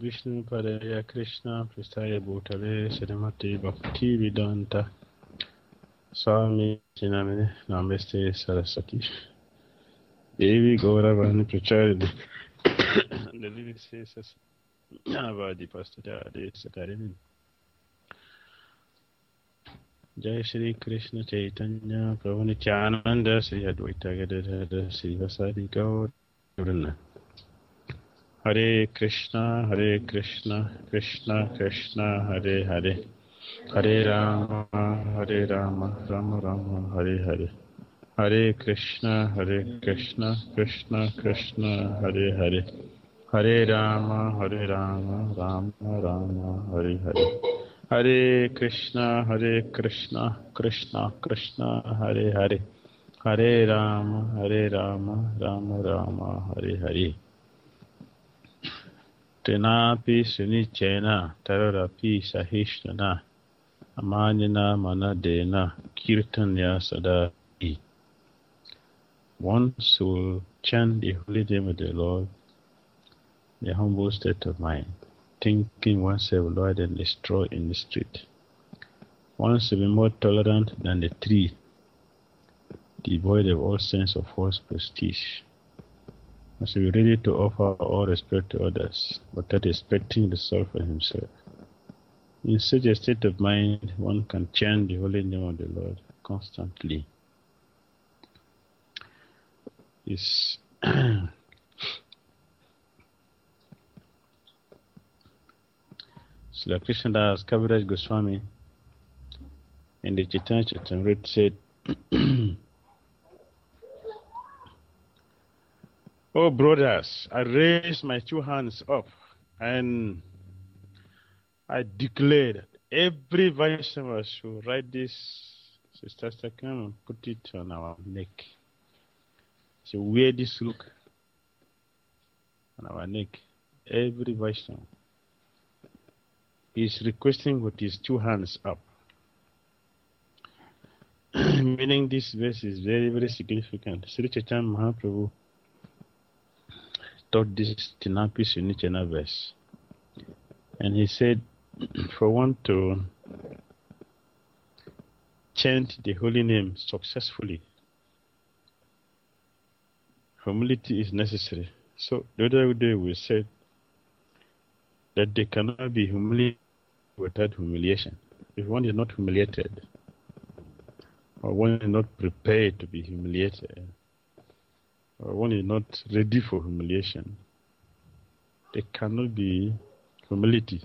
Vishnu Padaya Krishna Pristaya Bhutale Srimati Bhakti Vedanta Swami Chinamane Namaste Saraswati Devi Gauravani Pracharya the living says Avadi Pastada Sakarin Jai Shri Krishna Chaitanya Prabhu Nityananda Sri Advaita Gadadhara Sri Vasadi Gaur Hare Krishna, Krishna Krishna, Hare Hare, Hare Rama, Rama Rama, Hare Hare. Hare Krishna, Krishna Krishna, Hare Hare, Hare Rama, Rama Rama, Hare Hare. Hare Krishna, Krishna Krishna, Hare Hare, Hare Rama, Rama Rama, Hare Hare. Tenapi sunichena tararapi sahishnana amanyana manadena kirtanya sadai. One soul chant the holy name of the Lord, the humble state of mind, thinking oneself Lord and the straw in the street. One should be more tolerant than the tree, devoid of all sense of false prestige. One should be ready to offer all respect to others, but not expecting the soul for himself. In such a state of mind, one can chant the holy name of the Lord constantly. Is Srila Krishnadas Kaviraj Goswami in the Chaitanya Charitamrita said, "Oh brothers, I raise my two hands up and I declare that every Vaishnava should write this Sister Stakam and put it on our neck. So wear this look on our neck. Every Vaishnava is requesting with his two hands up." Meaning this verse is very, very significant. Sri Chaitanya Mahaprabhu taught this Tenapi Sunichena verse. And he said, for one to chant the holy name successfully, humility is necessary. So the other day we said that there cannot be humility without humiliation. If one is not humiliated, or one is not prepared to be humiliated, or one is not ready for humiliation, there cannot be humility.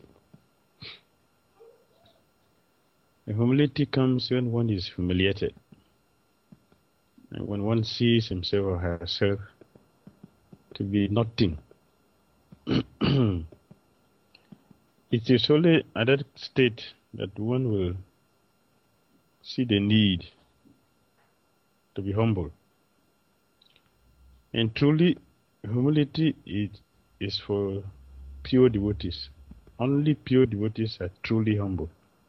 And humility comes when one is humiliated, and when one sees himself or herself to be nothing. It is only at that state that one will see the need to be humble. And truly, humility is for pure devotees. Only pure devotees are truly humble.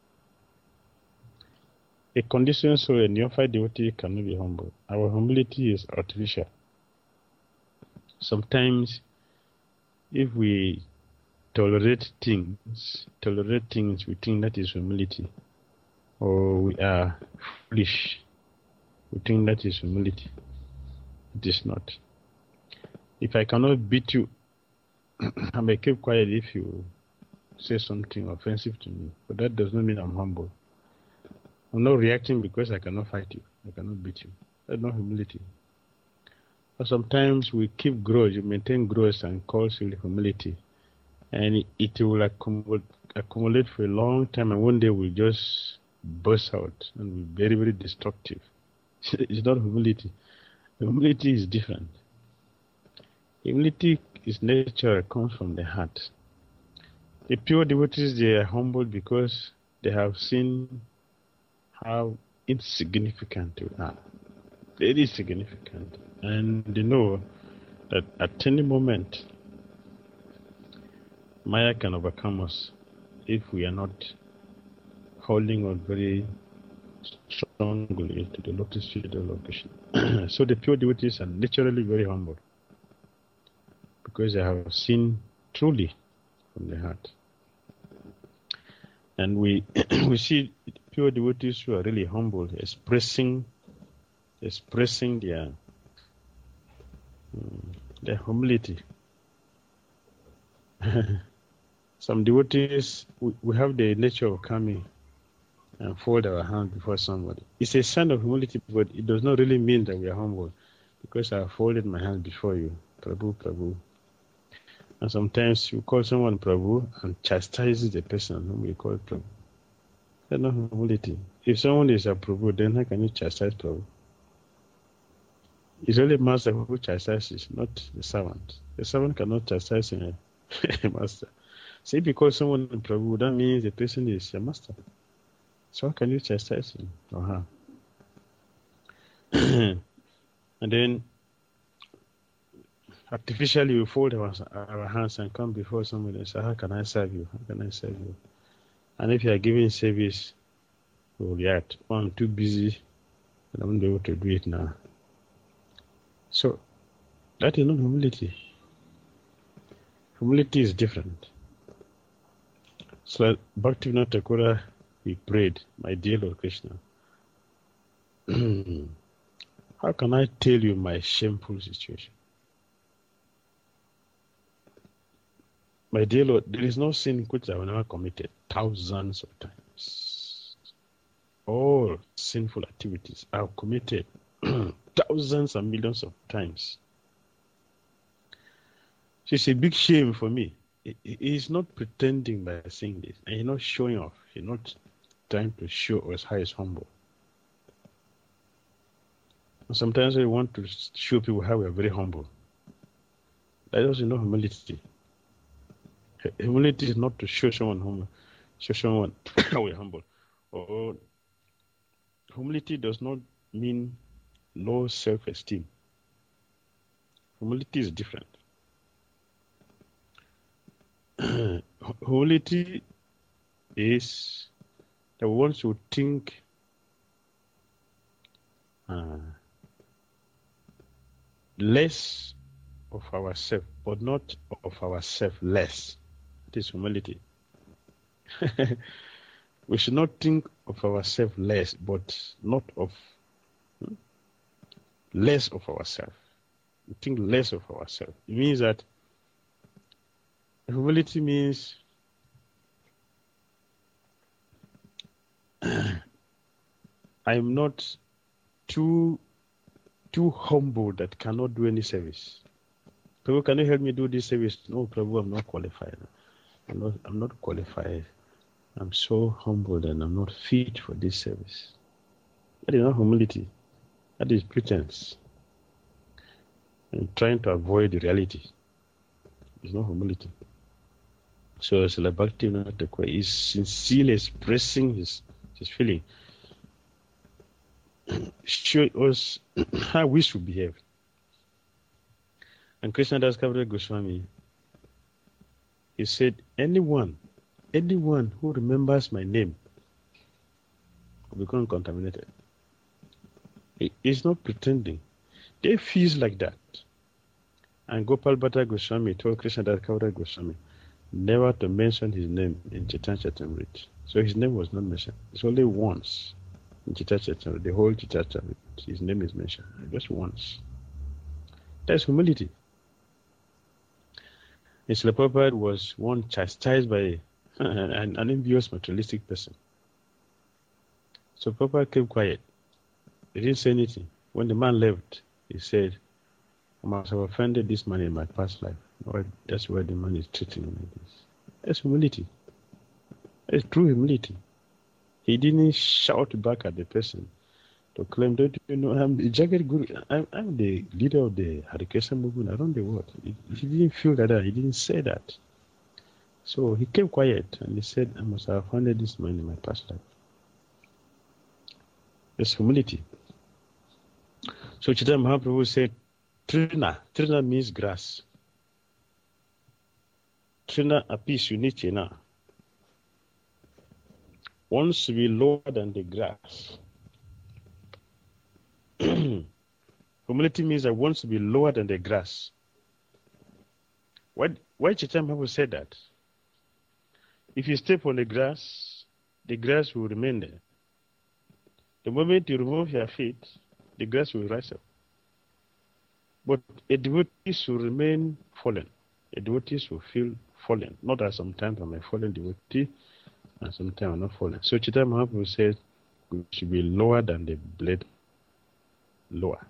A conditioned soul, a neophyte devotee cannot be humble. Our humility is artificial. Sometimes, if we tolerate things, we think that is humility. Or we are foolish, we think that is humility. It is not. If I cannot beat you, I may keep quiet if you say something offensive to me. But that does not mean I'm humble. I'm not reacting because I cannot fight you. I cannot beat you. That's not humility. But sometimes we keep grudge, maintain grudge and call it humility. And it will accumulate for a long time, and one day we'll just burst out and be very, very destructive. It's not humility. Humility is different. Humility is nature, it comes from the heart. The pure devotees, they are humble because they have seen how insignificant we are. Very significant. And they know that at any moment, Maya can overcome us if we are not holding on very strongly to the lotus feet of Lord Krishna. So the pure devotees are naturally very humble because they have seen truly from the heart. And we we see pure devotees who are really humble, expressing their humility. Some devotees, we have the nature of coming and fold our hand before somebody. It's a sign of humility, but it does not really mean that we are humble, because I folded my hand before you, Prabhu, Prabhu. And sometimes you call someone Prabhu and chastises the person whom you call Prabhu. That's not humility. If someone is a Prabhu, then how can you chastise Prabhu? It's only master who chastises, not the servant. The servant cannot chastise a master. So if you call someone Prabhu, that means the person is your master. So how can you chastise him or her? And then artificially we fold our hands and come before somebody and say, how can I serve you? How can I serve you? And if you are giving service, we will react. Oh, I'm too busy and I won't be able to do it now. So that is not humility. Humility is different. So Bhaktivinoda Thakur, he prayed, my dear Lord Krishna, how can I tell you my shameful situation? My dear Lord, there is no sin which I have never committed thousands of times. All sinful activities I have committed thousands and millions of times. So it's a big shame for me. He is not pretending by saying this, and he's not showing off. He's not trying to show us how he's humble. And sometimes we want to show people how we are very humble. That is not humility. Humility is not to show someone humble, show someone how we're humble. Or humility does not mean low self-esteem. Humility is different. Humility is that we want to think less of ourselves, but not of ourselves less. It is humility. We should not think of ourselves less, but not of less of ourselves. We think less of ourselves. It means that humility means I'm not too humble that cannot do any service. Prabhu, can you help me do this service? No, Prabhu, I'm not qualified. I'm not qualified. I'm so humble and I'm not fit for this service. That is not humility. That is pretense. And trying to avoid the reality. It's not humility. So Srila Bhaktivinoda Thakur is sincerely expressing his feeling. Show us how we should behave. And Krishnadas Kaviraj Goswami, he said, anyone who remembers my name will become contaminated. He is not pretending. They feel like that. And Gopal Bhatta Goswami told Krishnadas Kaviraj Goswami never to mention his name in Chaitanya Charitamrita. So his name was not mentioned. It's only once in Chaitanya Charitamrita. The whole Chaitanya Charitamrita, his name is mentioned. Just once. That's humility. And Srila Prabhupada was one chastised by an envious materialistic person. So Prabhupada kept quiet. He didn't say anything. When the man left, he said, I must have offended this man in my past life. Or that's why the man is treating me like this. That's humility. That's true humility. He didn't shout back at the person to claim, don't you know, I'm the Jagat Guru. I'm the leader of the Harikesha movement around the world. He didn't feel like that. He didn't say that. So he kept quiet and he said, I must have offended this man in my past life. That's humility. So Chaitanya Mahaprabhu said, Trina means grass. Trina apis unichena. One should be lower than the grass. Humility means that one should be lower than the grass. Why Chaitanya Mahaprabhu said that? If you step on the grass will remain there. The moment you remove your feet, the grass will rise up. But a devotee should remain fallen. A devotee should feel fallen. Not that sometimes I'm a fallen devotee and sometimes I'm not fallen. So Chaitanya Mahaprabhu says we should be lower than the blade. Lower.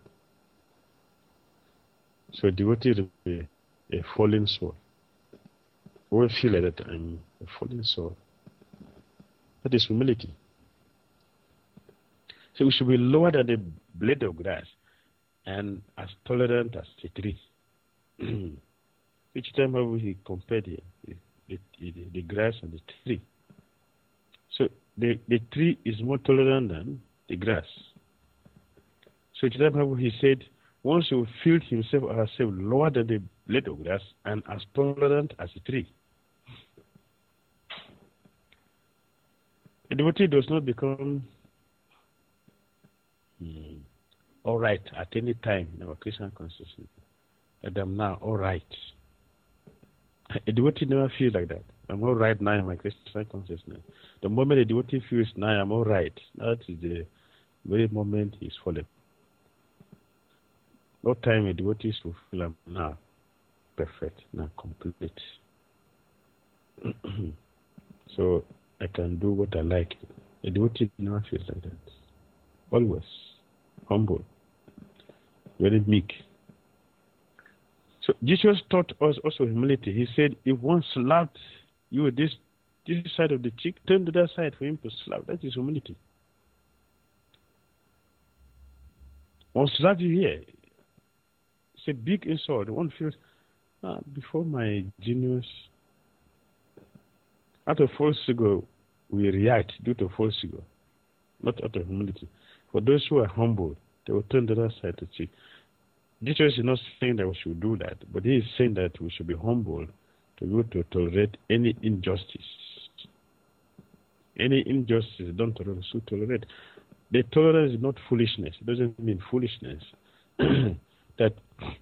So a devotee will be a fallen soul. We feel like that I'm a fallen soul. That is humility. So we should be lower than the blade of grass and as tolerant as a tree. Each time he compared the grass and the tree. So the tree is more tolerant than the grass. So each time he said, once you feel himself or herself lower than the blade of grass and as tolerant as a tree, a devotee does not become all right at any time in our Christian consciousness. That I'm now all right. A devotee never feels like that. I'm all right now in my Christian consciousness. The moment a devotee feels now I'm all right, that is the very moment he's fallen. No time a devotee will feel I'm now perfect, now complete. So I can do what I like. A devotee never feels like that. Always humble, very meek. So Jesus taught us also humility. He said, if one slapped you with this side of the cheek, turn to that side for him to slap. That is humility. One slap you here, it's a big insult. One feels, before my genius, out of false ego, we react due to false ego, not out of humility. For those who are humble, they will turn the other side to cheek. Jesus is not saying that we should do that, but he is saying that we should be humble to be able to tolerate any injustice. Any injustice, don't tolerate. The tolerance is not foolishness. It doesn't mean foolishness. That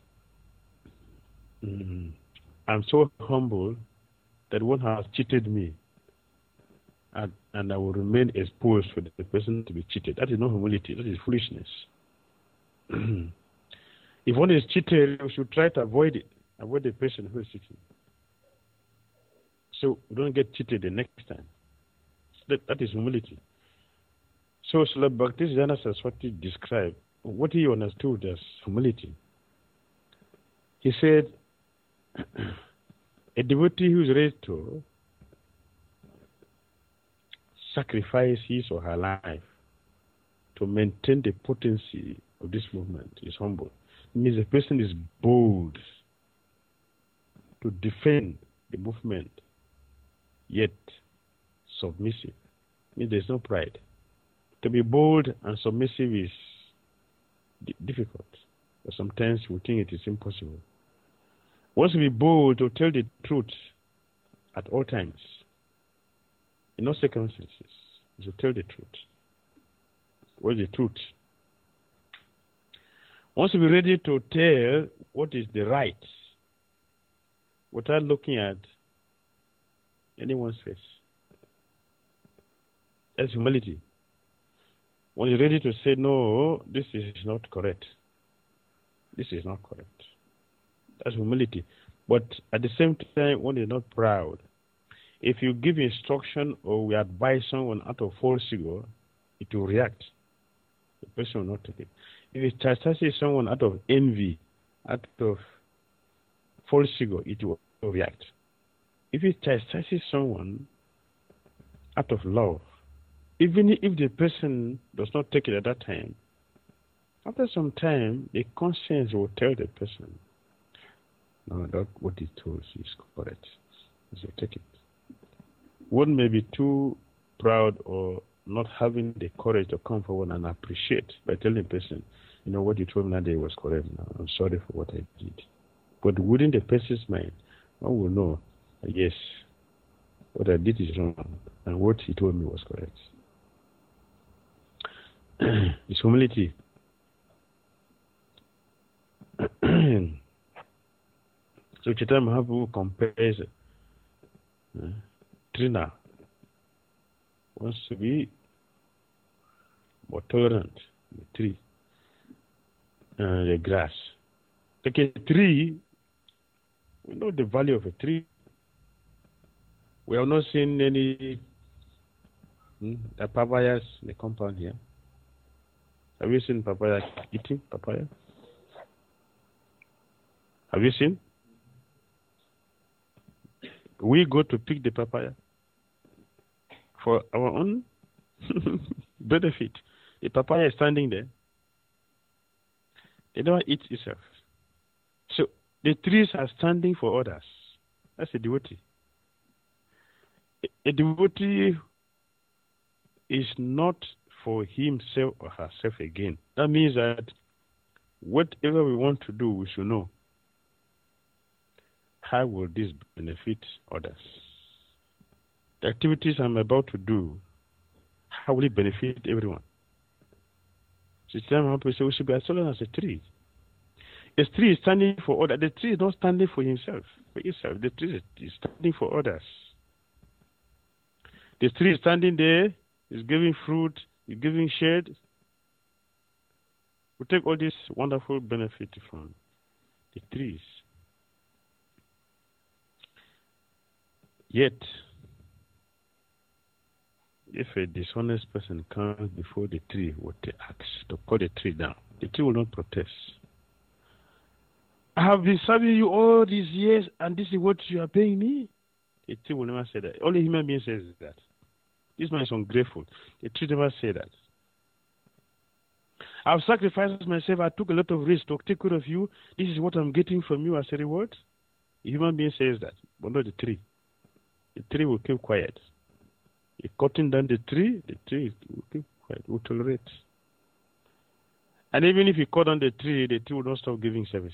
I'm so humble that one has cheated me, and I will remain exposed for the person to be cheated. That is not humility. That is foolishness. If one is cheated, we should try to avoid it. Avoid the person who is cheating. So we don't get cheated the next time. That is humility. So Srila Bhaktisiddhanta Saraswati described what he understood as humility. He said, a devotee who is ready to sacrifice his or her life to maintain the potency of this movement is humble. It means the person is bold to defend the movement, yet submissive. It means there's no pride. To be bold and submissive is difficult, but sometimes we think it is impossible. Once we be bold to tell the truth at all times, in all circumstances, to tell the truth. What is the truth? Once we be ready to tell what is the right, without looking at anyone's face. That's humility. When you're ready to say, no, this is not correct. This is not correct. That's humility. But at the same time, when you're not proud, if you give instruction or we advise someone out of false ego, it will react. The person will not take it. If it chastises someone out of envy, out of false ego, it will react. If it chastises someone out of love, even if the person does not take it at that time, after some time, the conscience will tell the person, no, that what he told is correct. So take it. One may be too proud or not having the courage to come forward and appreciate by telling the person, you know, what you told me that day was correct. Now, I'm sorry for what I did. But within the person's mind, one will know, yes, what I did is wrong, and what he told me was correct. It's humility. So Chaitanya Mahaprabhu compares tree now wants to be more tolerant. The tree, the grass. Like a tree, we know the value of a tree. We have not seen any papayas in the compound here. Have you seen papaya eating papaya? Have you seen? We go to pick the papaya for our own benefit. The papaya is standing there. They don't eat itself. So the trees are standing for others. That's a devotee. A devotee is not for himself or herself again. That means that whatever we want to do, we should know. How will this benefit others? The activities I'm about to do, how will it benefit everyone? So we should be as tolerant as a tree. A tree is standing for others. The tree is not standing for himself, for itself. The tree is standing for others. The tree is standing there, is giving fruit, is giving shade. We take all this wonderful benefit from the trees. Yet, if a dishonest person comes before the tree with the axe to cut the tree down, the tree will not protest. I have been serving you all these years, and this is what you are paying me. The tree will never say that. Only human being says that. This man is ungrateful. The tree never say that. I've sacrificed myself. I took a lot of risk to take care of you. This is what I'm getting from you as a reward. The human being says that, but not the tree. The tree will keep quiet. You're cutting down the tree will keep quiet, will tolerate. And even if you cut down the tree will not stop giving service.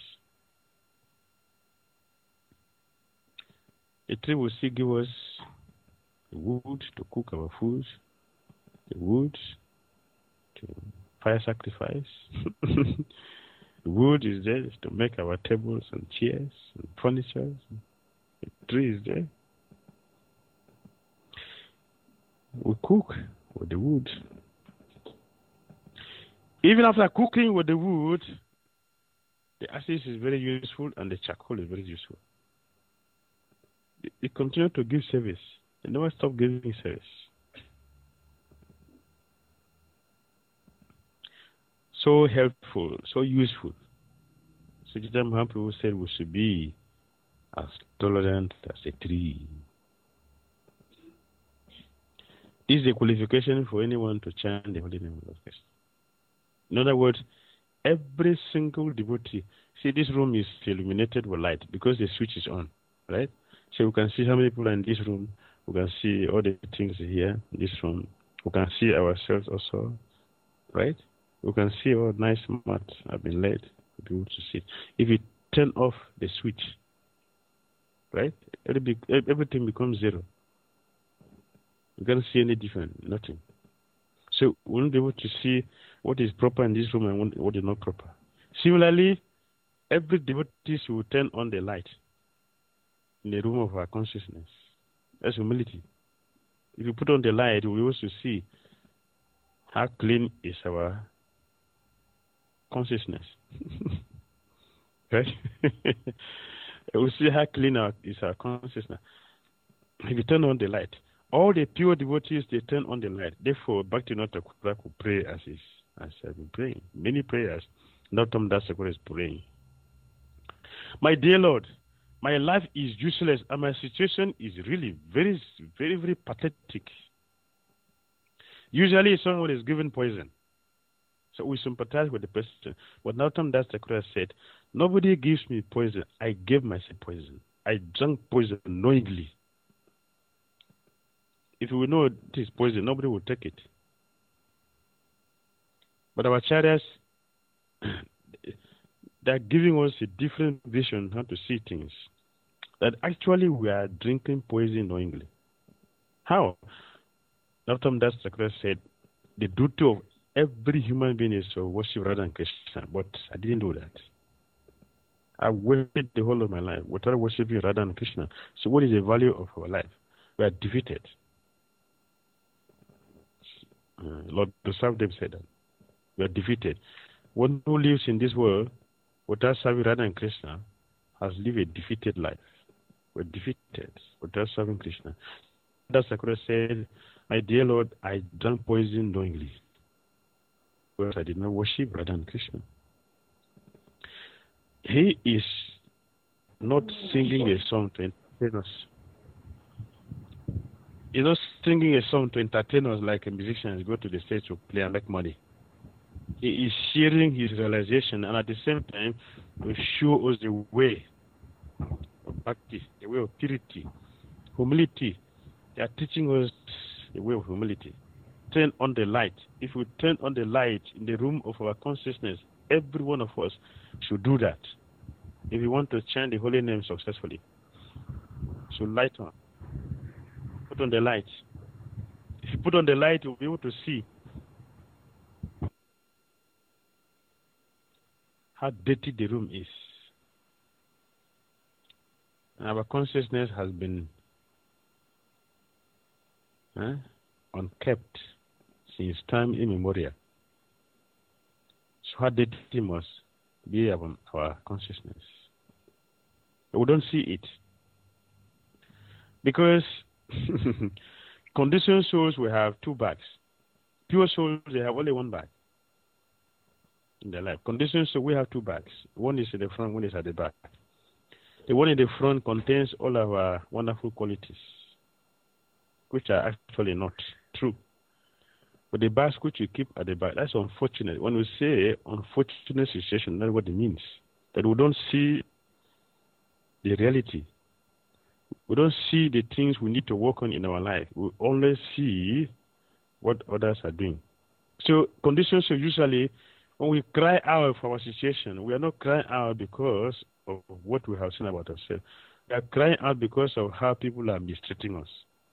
The tree will still give us the wood to cook our food, the wood to fire sacrifice. The wood is there to make our tables and chairs and furniture. The tree is there. We cook with the wood. Even after cooking with the wood, the ashes is very useful and the charcoal is very useful. They continue to give service. They never stop giving service. So helpful, so useful. So Chaitanya Mahaprabhu said we should be as tolerant as a tree. This is a qualification for anyone to chant the holy name of Lord Krishna. In other words, every single devotee, see, this room is illuminated with light because the switch is on, right? So we can see how many people are in this room. We can see all the things here in this room. We can see ourselves also, right? We can see all nice mats have been laid for people to sit. If you turn off the switch, right, everything becomes zero. You can't see any different, nothing. So we won't be able to see what is proper in this room and what is not proper. Similarly, every devotee will turn on the light in the room of our consciousness. That's humility. If you put on the light, we'll be able to see how clean is our consciousness. Right? We'll see how clean is our consciousness. If you turn on the light, all the pure devotees, they turn on the light. Therefore, Bhaktivinoda Thakur could pray as I've been praying. Many prayers. Nautam Das Thakur is praying. My dear Lord, my life is useless and my situation is really very, very, very pathetic. Usually someone is given poison. So we sympathize with the person. But Nautam Das Thakur said, nobody gives me poison. I gave myself poison. I drank poison knowingly. If we know it is poison, nobody will take it. But our acharyas, they are giving us a different vision how to see things. That actually we are drinking poison knowingly. How? Nautam Das Thakur said, the duty of every human being is to worship Radha and Krishna, but I didn't do that. I waited the whole of my life without worshiping Radha and Krishna. So what is the value of our life? We are defeated. Lord Gustave said that. We are defeated. One who lives in this world without serving Radha and Krishna has lived a defeated life. We're defeated without serving Krishna. That's Sakura said, my dear Lord, I drank poison knowingly because I did not worship Radha and Krishna. He is not singing a song to entertain us. He's not singing a song to entertain us like a musician go to the stage to play and make money. He is sharing his realization and at the same time to show us the way of practice, the way of purity, humility. They are teaching us the way of humility. Turn on the light. If we turn on the light in the room of our consciousness, every one of us should do that. If we want to chant the holy name successfully, so light on. Put on the light. If you put on the light, you'll be able to see how dirty the room is. And our consciousness has been unkept since time immemorial. So how dirty must be our consciousness. But we don't see it. Because conditioned souls will have two bags. Pure souls, they have only one bag in their life. Conditioned souls, we have two bags. One is in the front, one is at the back. The one in the front contains all of our wonderful qualities, which are actually not true. But the bags which you keep at the back, that's unfortunate. When we say unfortunate situation, that's what it means. That we don't see the reality. We don't see the things we need to work on in our life. We only see what others are doing. So conditions are usually, when we cry out for our situation, we are not crying out because of what we have seen about ourselves. We are crying out because of how people are mistreating us.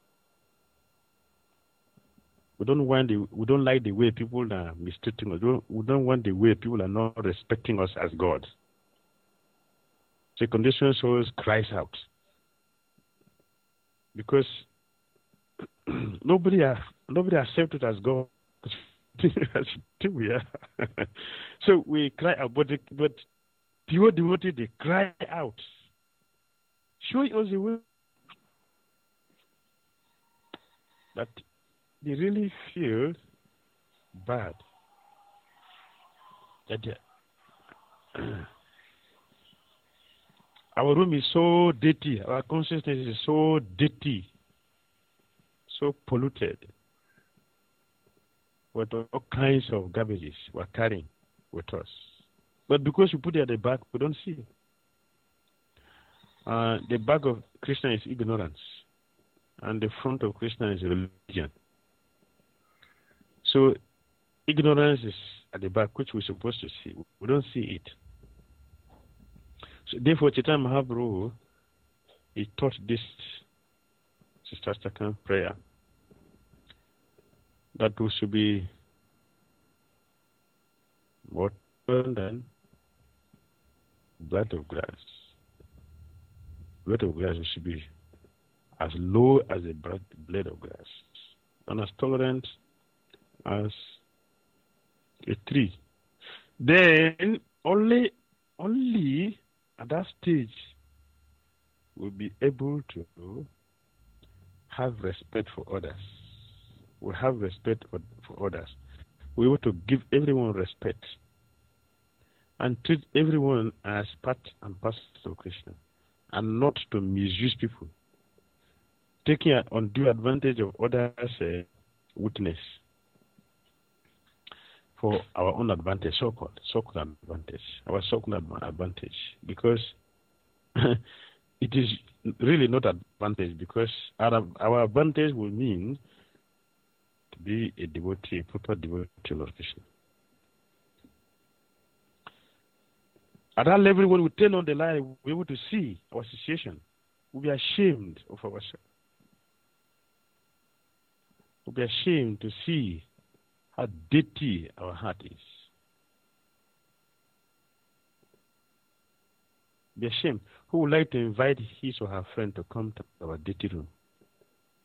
We don't like the way people are mistreating us. We don't want the way people are not respecting us as God. So conditions always cries out. Because nobody accepts it as God. We are. So we cry out, but pure devotee, they cry out. Show us the way. But they really feel bad. That our room is so dirty, our consciousness is so dirty, so polluted, with all kinds of garbages we're carrying with us. But because we put it at the back, we don't see it. The back of Krishna is ignorance, and the front of Krishna is religion. So ignorance is at the back, which we're supposed to see. We don't see it. So therefore, Chaitanya Mahaprabhu, he taught this Siddhastaka prayer, that we should be more than blade of grass. Blade of grass should be as low as a blade of grass, and as tolerant as a tree. Then only at that stage we'll be able to have respect for others. We have respect for others. We want to give everyone respect and treat everyone as part and parcel of Krishna, and not to misuse people, taking undue advantage of others' weakness for our own advantage, so-called advantage, our so-called advantage, because it is really not advantage, because our advantage will mean to be a devotee, a proper devotee of Lord Krishna. At that level, when we turn on the light, we'll be able to see our situation. We'll be ashamed of ourselves. We'll be ashamed to see how dirty our heart is. Be ashamed. Who would like to invite his or her friend to come to our dirty room?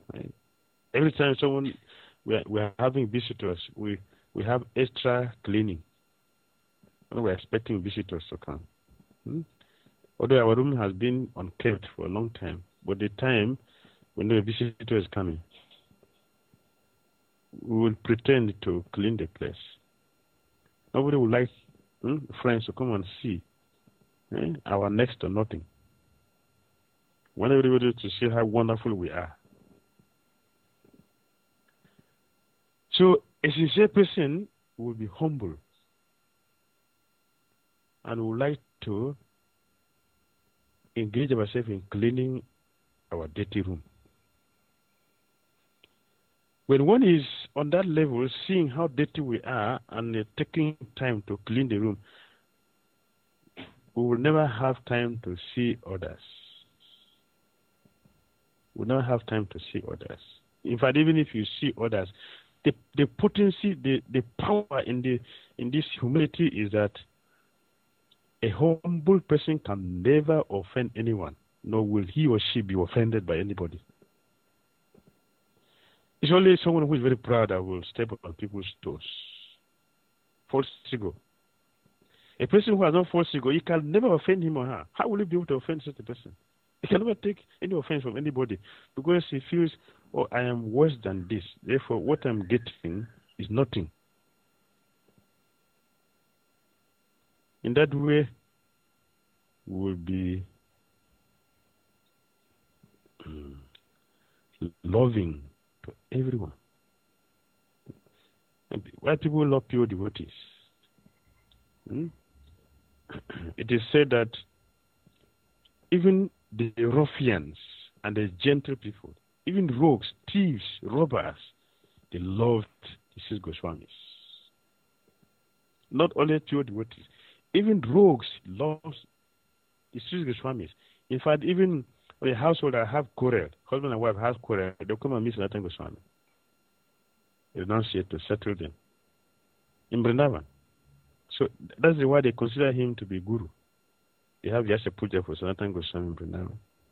Right? Every time we're having visitors, we have extra cleaning. When we're expecting visitors to come. Although our room has been unkept for a long time, but the time when the visitor is coming, we will pretend to clean the place. Nobody would like friends to come and see our next to nothing. Want everybody to see how wonderful we are. So a sincere person will be humble and would like to engage ourselves in cleaning our dirty room. When one is on that level, seeing how dirty we are and taking time to clean the room, we will never have time to see others. We will never have time to see others. In fact, even if you see others, the potency, the power in this humility is that a humble person can never offend anyone, nor will he or she be offended by anybody. It's only someone who is very proud that will step on people's toes. False ego. A person who has no false ego, you can never offend him or her. How will you be able to offend such a person? He can never take any offense from anybody because he feels, oh, I am worse than this. Therefore, what I'm getting is nothing. In that way, we will be loving to everyone. Why people love pure devotees? It is said that even the ruffians and the gentle people, even rogues, thieves, robbers, they loved the Sri Goswamis. Not only pure devotees, even rogues loved the Sri Goswamis. In fact, even a household that have quarrel, husband and wife have quarrel, they'll come and meet Sanatana Goswami. They renunciate to settle them in Vrindavan. So that's why they consider him to be guru. They have Yasha Puja for Sanatana Goswami in Vrindavan.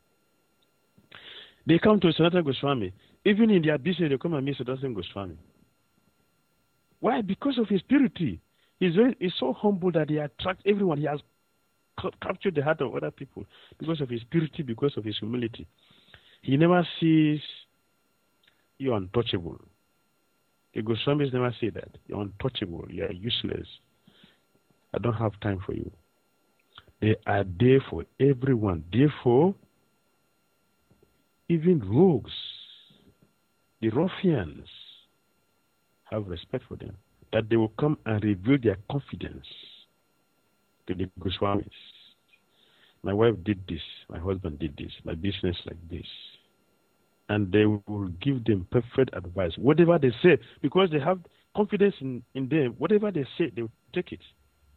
They come to Sanatana Goswami. Even in their business, they come and meet Sanatana Goswami. Why? Because of his purity. He's so humble that he attracts everyone. He has captured the heart of other people because of his purity, because of his humility. He never sees you untouchable. The Goswamis never say that. You're untouchable. You're useless. I don't have time for you. They are there for everyone. Therefore, even rogues, the ruffians, have respect for them. That they will come and reveal their confidence to the Goswamis. My wife did this. My husband did this. My business like this. And they will give them perfect advice. Whatever they say, because they have confidence in them, whatever they say, they will take it.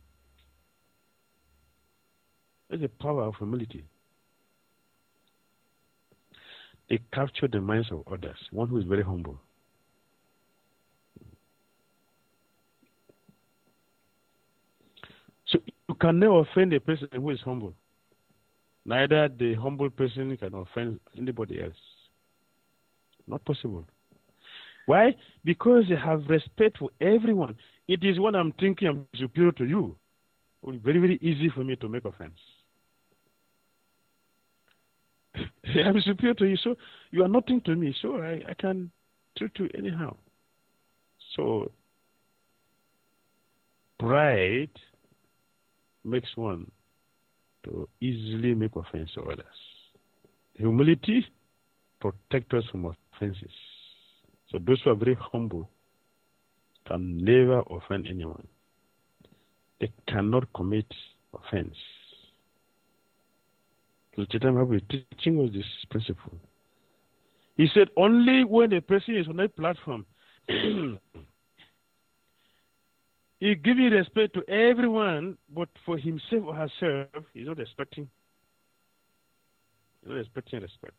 That's the power of humility. They capture the minds of others. One who is very humble. So you can never offend a person who is humble. Neither the humble person can offend anybody else. Not possible. Why? Because they have respect for everyone. It is when I'm thinking I'm superior to you. It will be very, very easy for me to make offense. I'm superior to you, so you are nothing to me, so I can treat you anyhow. So pride makes one to easily make offense to others. Humility protects us from offenses. So those who are very humble can never offend anyone. They cannot commit offense. So Chaitanya Mahaprabhu is teaching us this principle. He said only when a person is on that platform, he giving respect to everyone, but for himself or herself, he's not expecting. He's not expecting respect.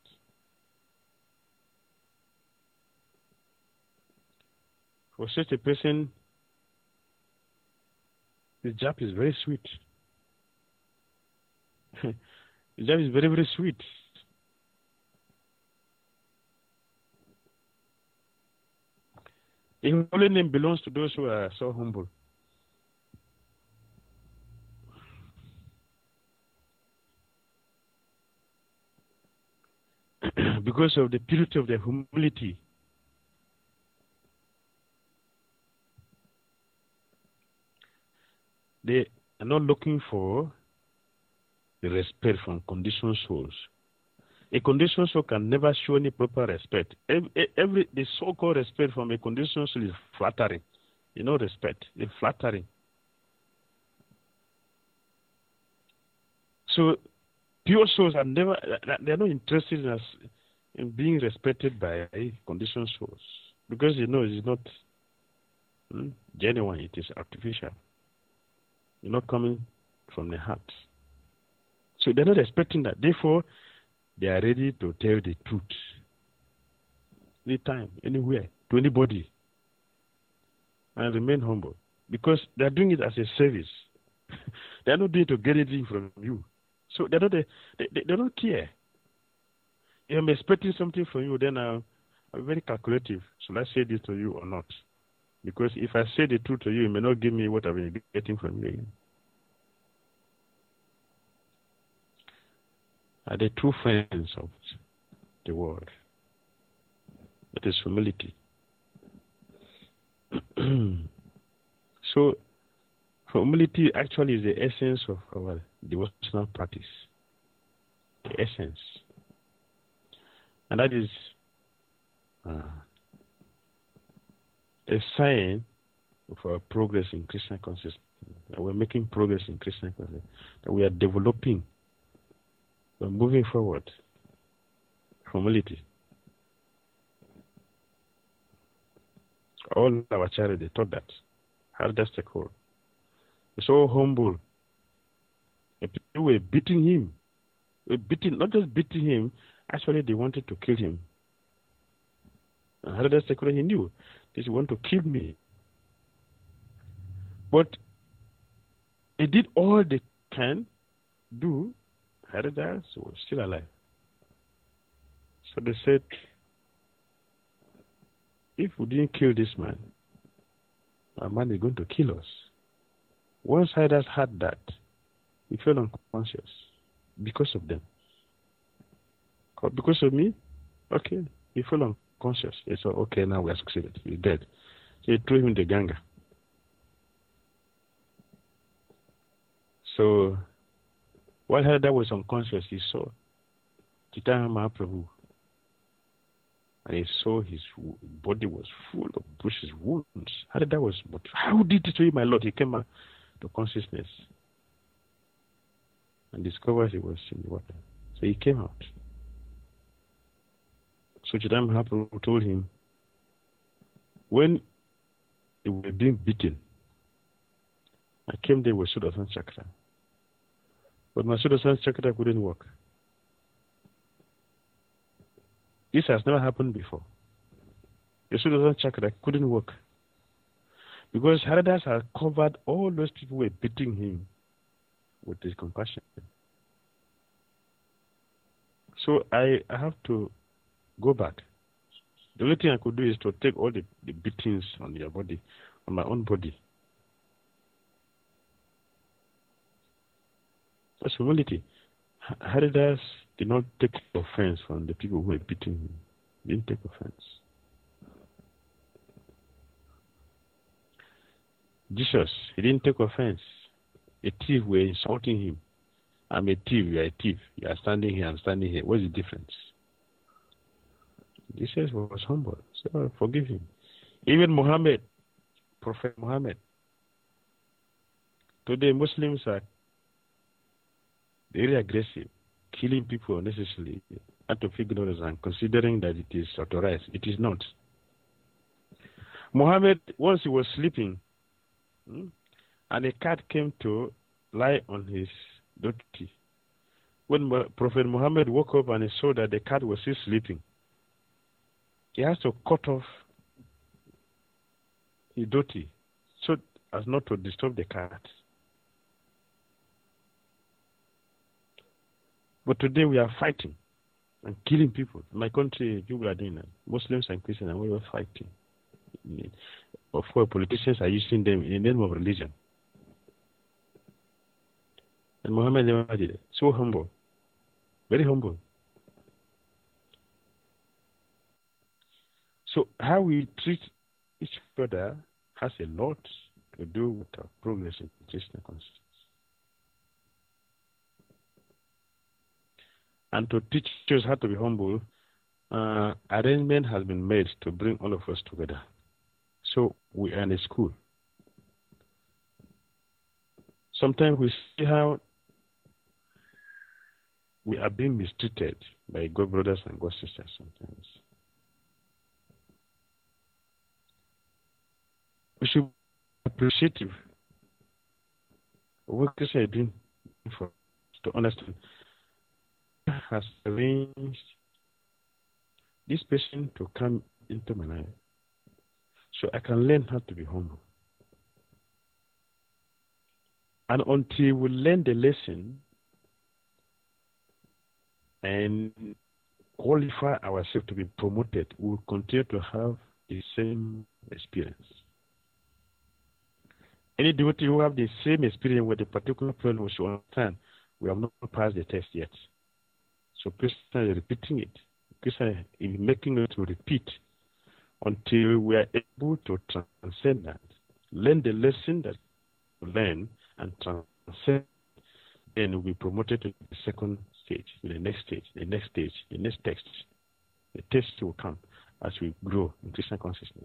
For such a person, the job is very sweet. The job is very, very sweet. The holy name belongs to those who are so humble. Because of the purity of their humility. They are not looking for the respect from conditioned souls. A conditioned soul can never show any proper respect. The so-called respect from a conditioned soul is flattering. Respect. It's flattering. So pure souls are never, they're not interested in being respected by conditioned souls. Because it's not genuine, it is artificial. You're not coming from the heart. So they're not expecting that. Therefore, they are ready to tell the truth. Anytime, anywhere, to anybody. And remain humble. Because they're doing it as a service. They're not doing it to get anything from you. So they don't care. If I'm expecting something from you, then I'm very calculative. Should I say this to you or not? Because if I say the truth to you, you may not give me what I've been getting from you again. Are the true friends of the world? That is humility. So, humility actually is the essence of our devotional practice. The essence. And that is a sign of our progress in Christian consciousness. That we're making progress in Christian consciousness. That we are developing. We're moving forward. Humility. All our charity taught that. Haridas Thakur. He's so humble. And people were beating him. Not just beating him, actually they wanted to kill him. And Haridas Thakur, he knew they want to kill me. But they did all they can do. Haridas was still alive. So they said, if we didn't kill this man, our man is going to kill us. Once Haridas had that, he fell unconscious because of them. Because of me? Okay. He fell unconscious. He said, okay, now we are succeeded. He's dead. So he threw him in the Ganga. So while Haridas was unconscious, he saw Chaitanya Mahaprabhu. And he saw his body was full of bruises, wounds. Haridas was, but how did it to you, my Lord? He came back to consciousness and discovered he was in the water. So he came out. So Chaitanya Mahaprabhu told him, when they were being beaten, I came there with Sudarshan Chakra. But my Sudarshan Chakra couldn't work. This has never happened before. The Sudarshan Chakra couldn't work. Because Haridas had covered all those people who were beating him with his compassion. So I have to go back. The only thing I could do is to take all the beatings on your body, on my own body. That's humility. Haridas did not take offense from the people who were beating him. He didn't take offense. Jesus, he didn't take offense. A thief were insulting him. I'm a thief, you are a thief. You are standing here, I'm standing here. What's the difference? Jesus was humble. So forgive him. Even Muhammad, Prophet Muhammad. Today Muslims are very aggressive, killing people unnecessarily out of ignorance and considering that it is authorized. It is not. Muhammad, once he was sleeping, and a cat came to lie on his dhoti. When Prophet Muhammad woke up and he saw that the cat was still sleeping, he has to cut off his dhoti so as not to disturb the cat. But today we are fighting and killing people. In my country, people are doing that. Muslims and Christians, and we are fighting. Of course, politicians are using them in the name of religion. And Muhammad never did it. So humble. Very humble. So how we treat each other has a lot to do with our progress in Krishna consciousness. And to teach us how to be humble, arrangement has been made to bring all of us together. So we are in a school. Sometimes we see how we are being mistreated by God brothers and God sisters sometimes. We should be appreciative of what Krishna is doing for us to understand. Has arranged this person to come into my life so I can learn how to be humble. And until we learn the lesson and qualify ourselves to be promoted, we will continue to have the same experience. Any devotee who have the same experience with a particular problem should understand we have not passed the test yet. So Krishna is repeating it. Krishna is making it to repeat until we are able to transcend that. Learn the lesson that we learn and transcend. Then we'll be promoted to the second stage, to the next stage, the next stage, the next text. The test will come as we grow in Krishna consciousness.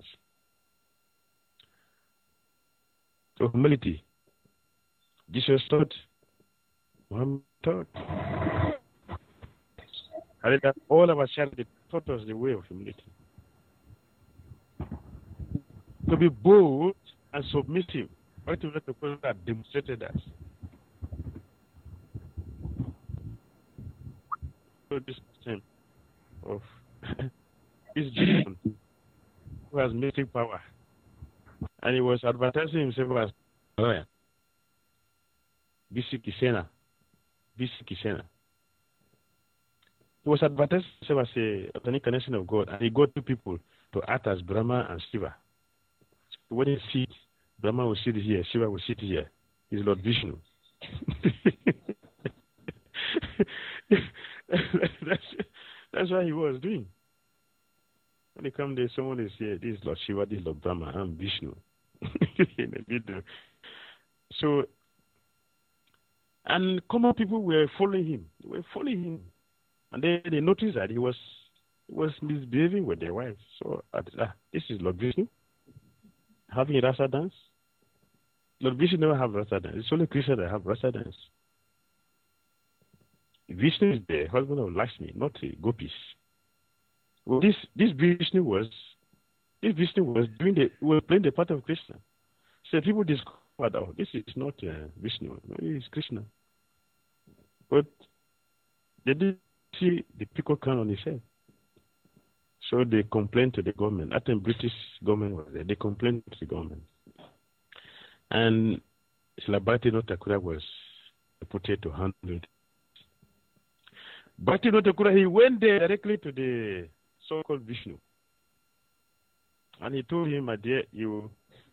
So humility. Jesus taught, Muhammad taught. All of us charity taught us the way of humility. To be bold and submissive. What to let the person that demonstrated us. So this system of this John who has mystic power. And he was advertising himself as a lawyer. B.C. Kisena. B.C. Kisena. He was advertising himself as a authentic connection of God, and he got two people to act as Brahma and Shiva. So when he sits, Brahma will sit here, Shiva will sit here. He's Lord Vishnu. that's what he was doing. When he comes there, someone is here, this is Lord Shiva, this is Lord Brahma, I'm Vishnu. In the video. So, and common people were following him. They were following him. And then they noticed that he was misbehaving with their wives. So, this is Lord Vishnu having a rasa dance. Lord Vishnu never have rasa dance. It's only Krishna that have rasa dance. Vishnu is the husband of Lakshmi, not gopis. Well, this Vishnu was playing the part of Krishna. So people discovered, oh, this is not Vishnu, it's Krishna. But they didn't see the peacock crown on his head. So they complained to the government. At the British government was there. They complained to the government. And Srila Bhaktivinoda Thakur was deputed to handle it. Bhaktivinoda Thakur, he went there directly to the so-called Vishnu. And he told him, my dear, you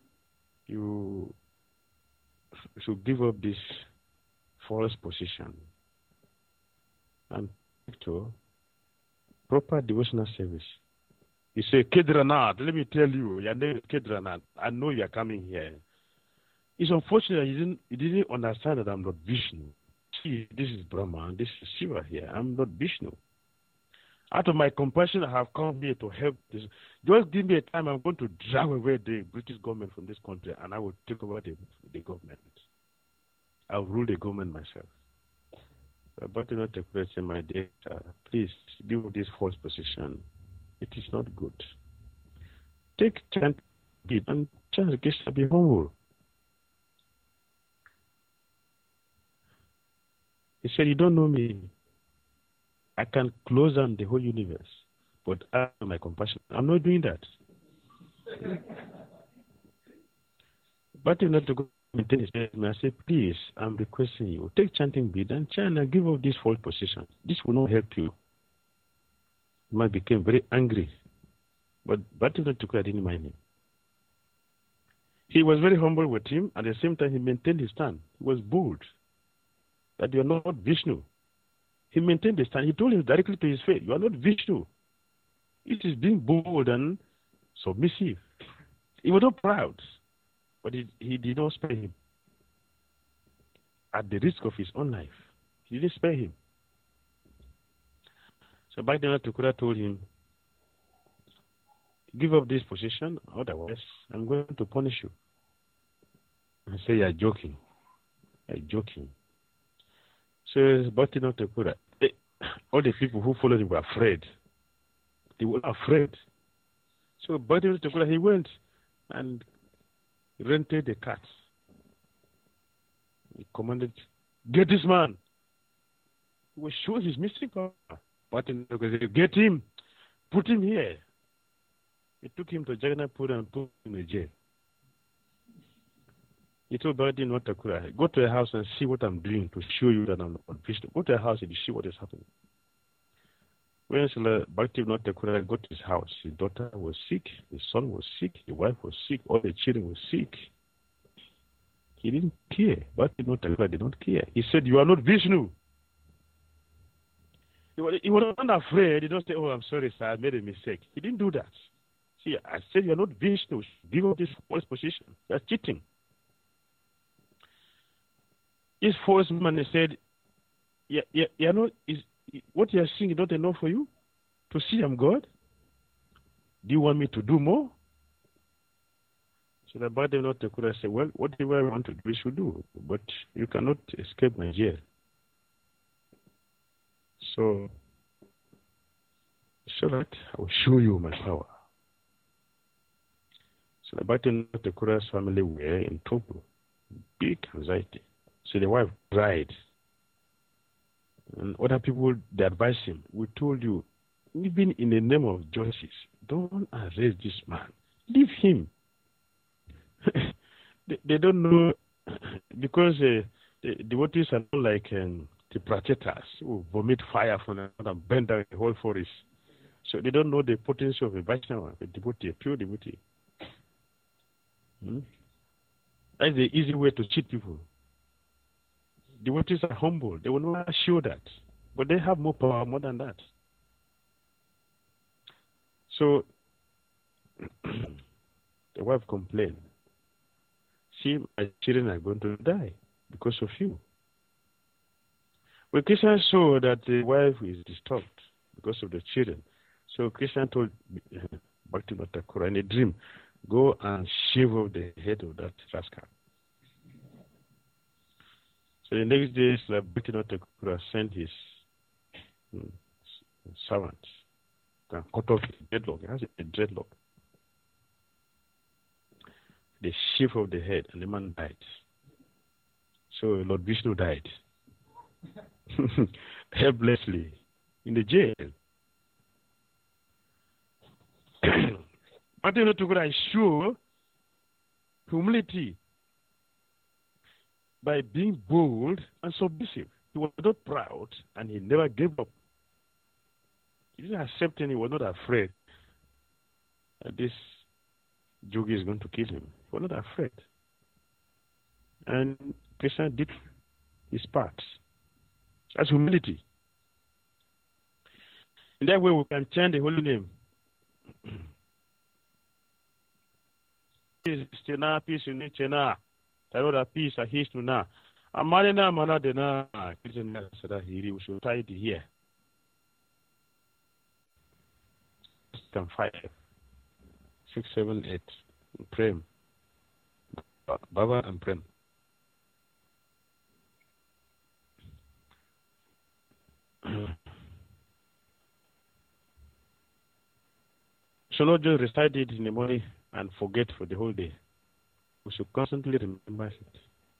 should give up this false position and to proper devotional service. He said, Kedranath, let me tell you, your name is Kedranath. I know you are coming here. It's unfortunate he didn't understand that I'm not Vishnu. See, this is Brahma and this is Shiva here. I'm not Vishnu. Out of my compassion, I have come here to help this. Just give me a time. I'm going to drive away the British government from this country, and I will take over the government. I'll rule the government myself. But not a question, my dear. Please give this false position. It is not good. Take chant and chant Krishna, be humble. He said, you don't know me. I can close down the whole universe, but I have my compassion. I'm not doing that. But you not to go maintain his statement. I say, please, I'm requesting you, take chanting bead and chant and give up this false position. This will not help you. Man became very angry. But Bhaktivinoda Thakur didn't mind him. He was very humble with him. At the same time, he maintained his stand. He was bold that you are not Vishnu. He maintained his stand. He told him directly to his face, you are not Vishnu. It is being bold and submissive. He was not proud, but he did not spare him. At the risk of his own life, he didn't spare him. So back then, Tukura told him, give up this position, otherwise I'm going to punish you. I say, you're joking. You're joking. So Bhatinath Thakur, all the people who followed him were afraid. They were afraid. So Bhatinath Thakur, he went and rented a cat. He commanded, get this man. He was sure he's missing power. Bhatinath Thakur said, get him. Put him here. He took him to Jagannath and put him in jail. He told Bhatinath Thakur, go to a house and see what I'm doing to show you that I'm not Vishnu. Go to a house and you see what is happening. When Bhatinath Thakur got to his house, his daughter was sick, his son was sick, his wife was sick, all the children were sick. He didn't care. Bhatinath Thakur did not care. He said, you are not Vishnu. He was not afraid. He didn't say, oh, I'm sorry, sir, I made a mistake. He didn't do that. See, I said, you are not Vishnu. Give up this false position. You are cheating. This false man said, what you are seeing is not enough for you to see I'm God? Do you want me to do more? So the Bhatinath Thakur said, well, whatever I want to do, we should do. But you cannot escape my jail. So that I will show you my power. So the Bhatinath Thakur's family were in trouble, big anxiety. So the wife cried. And other people, they advised him, we told you, even in the name of justice, don't arrest this man. Leave him. they don't know, because the devotees are not like the prachetas who vomit fire from them and burn down the whole forest. So they don't know the potency of a Vaishnava, a devotee, a pure devotee. That's the easy way to cheat people. Devotees are humble. They will not show that. But they have more power, more than that. So the wife complained. See, my children are going to die because of you. When Krishna saw that the wife is disturbed because of the children, so Krishna told Bhatinath Thakur in a dream, go and shave off the head of that rascal. So the next day, Bhatinath Thakur sent his servants to cut off the dreadlock. He has a dreadlock. They shave off the head, and the man died. So Lord Vishnu died helplessly in the jail. Bhatinath Thakur show humility by being bold and submissive. He was not proud, and he never gave up. He didn't accept and he was not afraid that this yogi is going to kill him. He was not afraid. And Krishna did his part. That's humility. In that way, we can chant the holy name. Peace, peace, Taroda peace, a haste na. A marina manadena, Christian Sadahiri, we should try it here. 5, 6, 7, 8. Prem. Baba and Prem. So not just recite it in the morning and forget for the whole day. We should constantly remember it.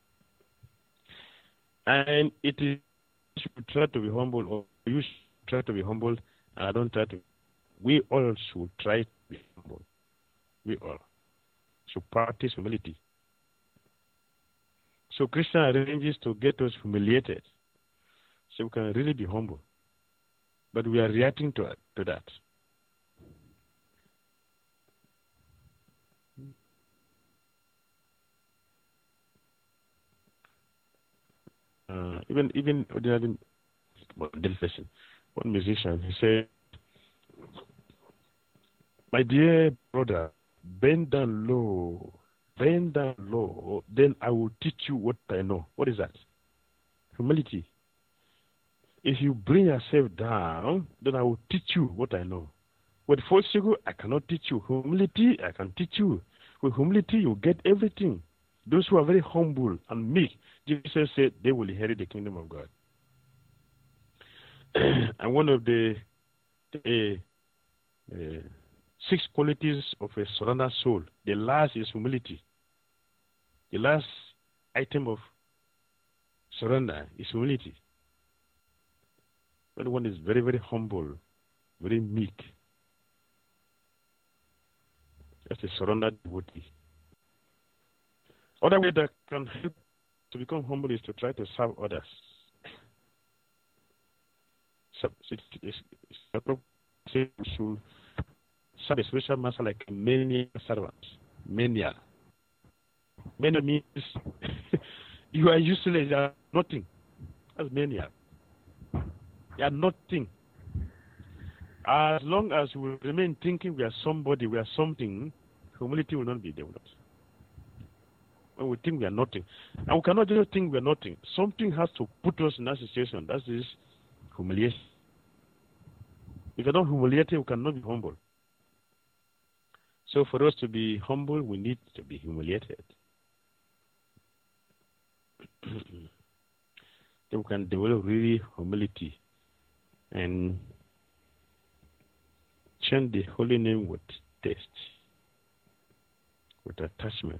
And it is, you should try to be humble, or you should try to be humble, and I don't try to. We all should try to be humble. We all should practice humility. So Krishna arranges to get us humiliated, so we can really be humble. But we are reacting to that. even ordinary modern person, one musician, he said, "My dear brother, bend down low, then I will teach you what I know." What is that? Humility. If you bring yourself down, then I will teach you what I know. With false ego, I cannot teach you. Humility, I can teach you. With humility, you get everything. Those who are very humble and meek, Jesus said they will inherit the kingdom of God. And one of the 6 qualities of a surrendered soul, the last is humility. The last item of surrender is humility. When one is very, very humble, very meek, that's a surrendered devotee. Other way that can help to become humble is to try to serve others. Should serve a special master like a menial servant. Menial. Menial means you are useless, you are nothing. That's menial. You are nothing. As long as we remain thinking we are somebody, we are something, humility will not be developed. When we think we are nothing. And we cannot just think we are nothing. Something has to put us in that situation. That is humiliation. If you're not humiliated, we cannot be humble. So for us to be humble, we need to be humiliated. Then we can develop really humility and chant the holy name with taste, with attachment.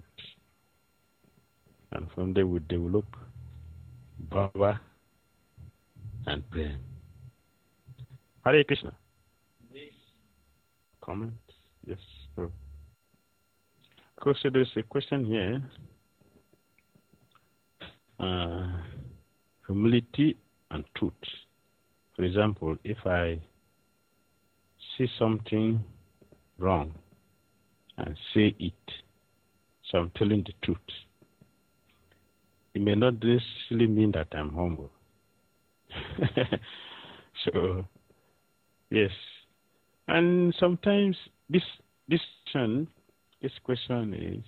And from there we develop bhava and prem. Hare Krishna. Yes. Comment? Yes. No. Of course, there's a question here. Humility and truth. For example, if I see something wrong and say it, so I'm telling the truth. It may not necessarily mean that I'm humble. So, yes. And sometimes this question is,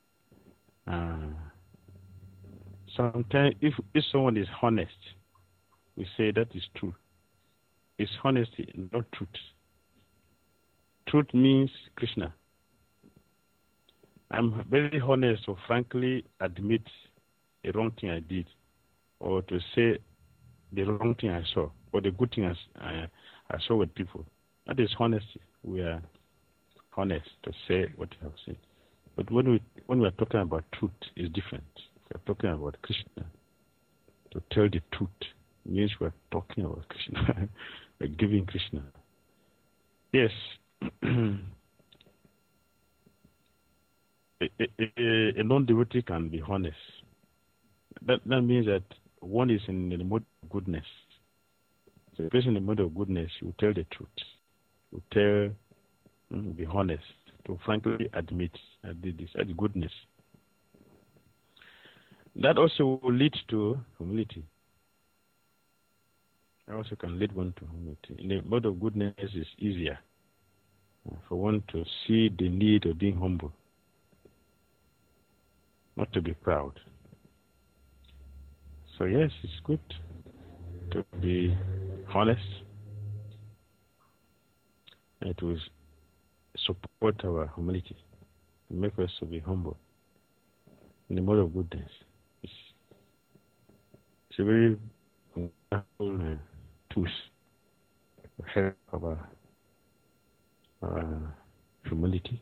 sometimes if someone is honest, we say that is true. It's honesty, not truth. Truth means Krishna. I'm very honest to frankly admit a wrong thing I did, or to say the wrong thing I saw, or the good thing I saw with people. That is honesty. We are honest to say what we have seen. But when we are talking about truth, it's different. We are talking about Krishna. To tell the truth means we are talking about Krishna. We're giving Krishna. Yes. A non-devotee can be honest. That means that one is in the mode of goodness. So a person in the mode of goodness, you tell the truth. You be honest. To frankly admit, I did this. That's goodness. That also will lead to humility. That also can lead one to humility. In the mode of goodness, it's easier for one to see the need of being humble, not to be proud. So yes, it's good to be honest. It will support our humility, make us to be humble in the mode of goodness. It's a very wonderful tool to help our humility.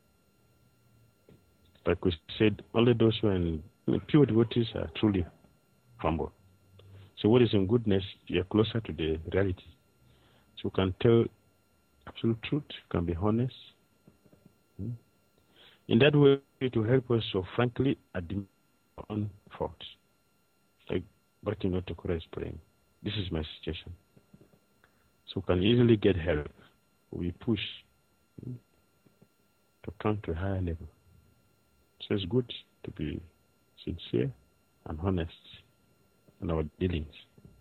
Like we said, only those who are in pure devotees are truly humble. So what is in goodness, you're closer to the reality. So you can tell absolute truth, you can be honest. In that way, it will help us to frankly admit our own faults. Like Bhaktivinoda Thakur is praying, this is my situation. So we can easily get help. We push to come to a higher level. So it's good to be sincere and honest. in our dealings.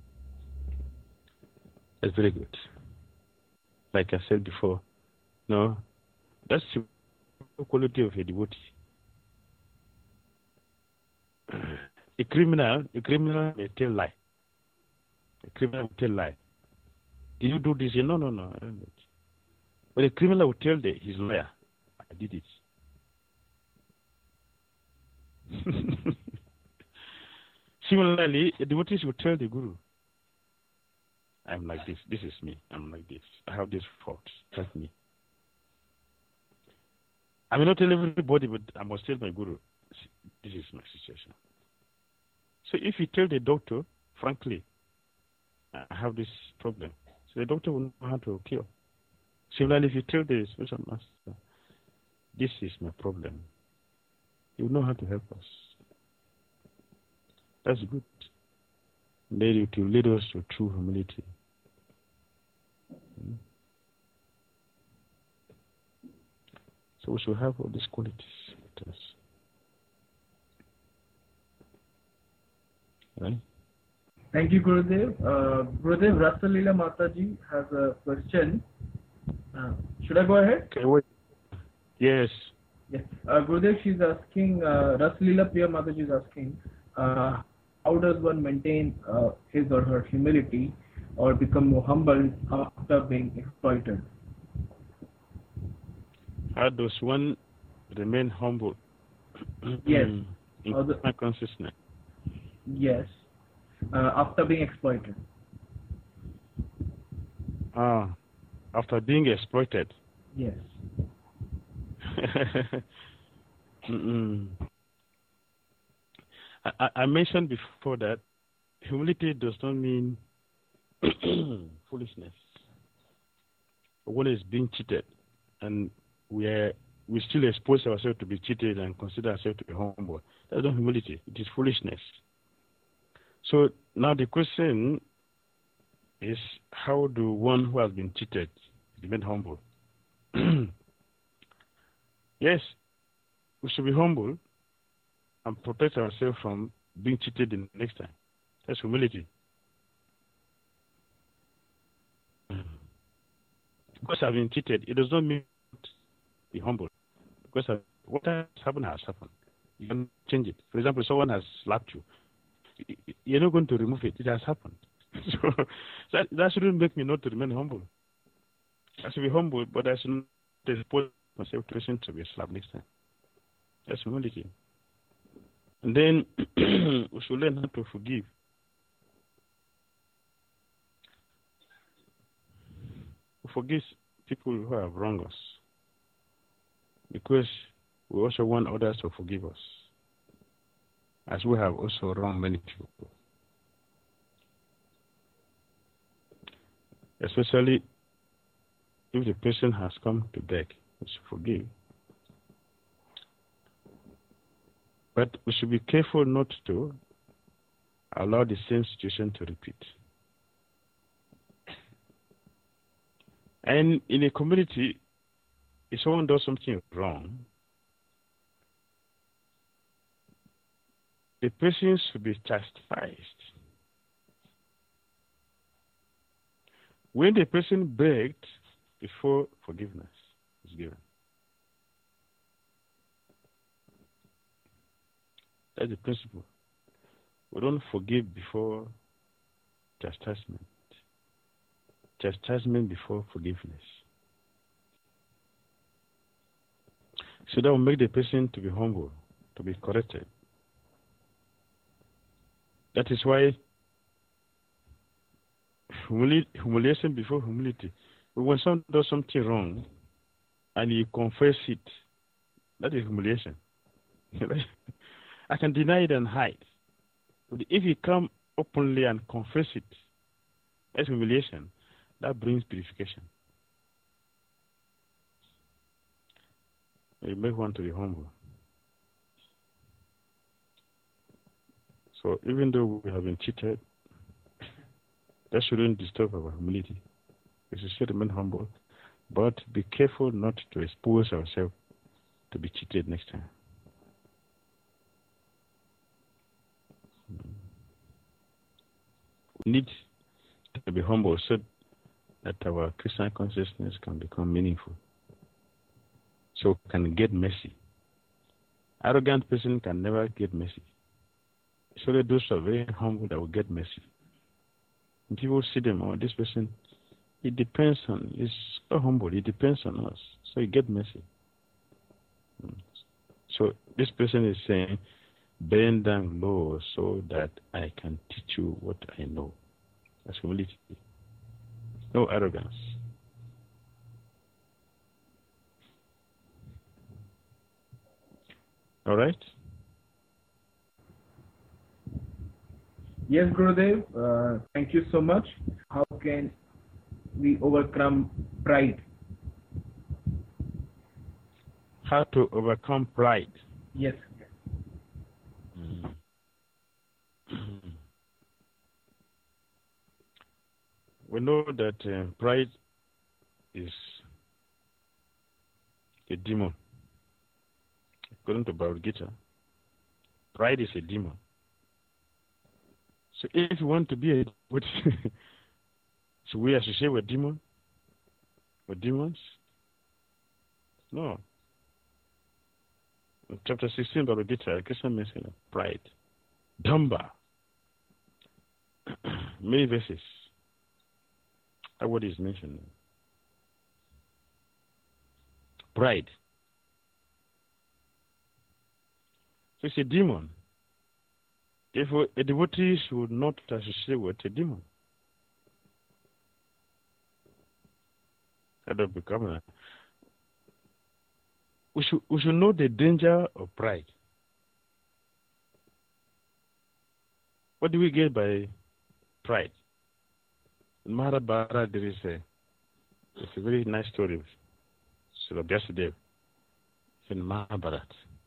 That's very good. Like I said before, no, that's the quality of a devotee. A criminal may tell lie. A criminal will tell lie. Did you do this? No, I don't know it. But a criminal will tell his lawyer, I did it. Similarly, a devotee will tell the guru, I'm like this. This is me. I'm like this. I have this fault. That's me. I may not tell everybody, but I must tell my guru, this is my situation. So if you tell the doctor, frankly, I have this problem, so the doctor will know how to cure. Similarly, if you tell the spiritual master, this is my problem, he will know how to help us. That's good. Then it will lead us to true humility. So we should have all these qualities with us. Right? Thank you, Gurudev. Gurudev, Rasalila Mataji has a question. Should I go ahead? Okay, wait. Yes. Yes. Gurudev, she's asking, Rasalila Priya Mataji is asking, how does one maintain his or her humility or become more humble after being exploited? How does one remain humble? Yes. In my consciousness. Yes. After being exploited. After being exploited. Yes. I mentioned before that humility does not mean foolishness. One is being cheated, and we still expose ourselves to be cheated and consider ourselves to be humble. That's not humility. It is foolishness. So now the question is, how do one who has been cheated remain humble? Yes, we should be humble and protect ourselves from being cheated the next time. That's humility. Because I've been cheated, it does not mean be humble. Because what has happened has happened. You can change it. For example, someone has slapped you. You're not going to remove it. It has happened. So that shouldn't make me not to remain humble. I should be humble, but I should not expose myself to be slapped next time. That's humility. And then we should learn how to forgive. We forgive people who have wronged us, because we also want others to forgive us, as we have also wronged many people. Especially if the person has come to beg, we should forgive. But we should be careful not to allow the same situation to repeat. And in a community, if someone does something wrong, the person should be chastised. When the person begged before forgiveness is given. That's the principle. We don't forgive before chastisement. Chastisement before forgiveness. So that will make the person to be humble, to be corrected. That is why humiliation before humility. When someone does something wrong and you confess it, that is humiliation. I can deny it and hide. But if you come openly and confess it, that's humiliation. That brings purification. You make one to be humble. So even though we have been cheated, that shouldn't disturb our humility. We should remain humble, but be careful not to expose ourselves to be cheated next time. We need to be humble so that our Christian consciousness can become meaningful. So we can get mercy. Arrogant person can never get mercy. It's only those who are very humble that will get mercy. And people see them, oh, this person, it depends on, he's so humble, it depends on us. So you get mercy. So this person is saying, bend down low so that I can teach you what I know. That's humility. No arrogance. All right? Yes, Gurudev, thank you so much. How can we overcome pride? How to overcome pride? Yes. We know that pride is a demon. According to Bhagavad Gita, pride is a demon. So if you want to be a good, so we associate with demon, with demons? No. In chapter 16 Bhagavad Gita, Krishna mentioned pride, damba, many verses. That word is mentioned. Pride. So it's a demon. Therefore, a devotee should not associate with a demon. That would become we should know the danger of pride. What do we get by pride? In Mahabharata, there is a very nice story of Sri Vyasadeva in Mahabharata.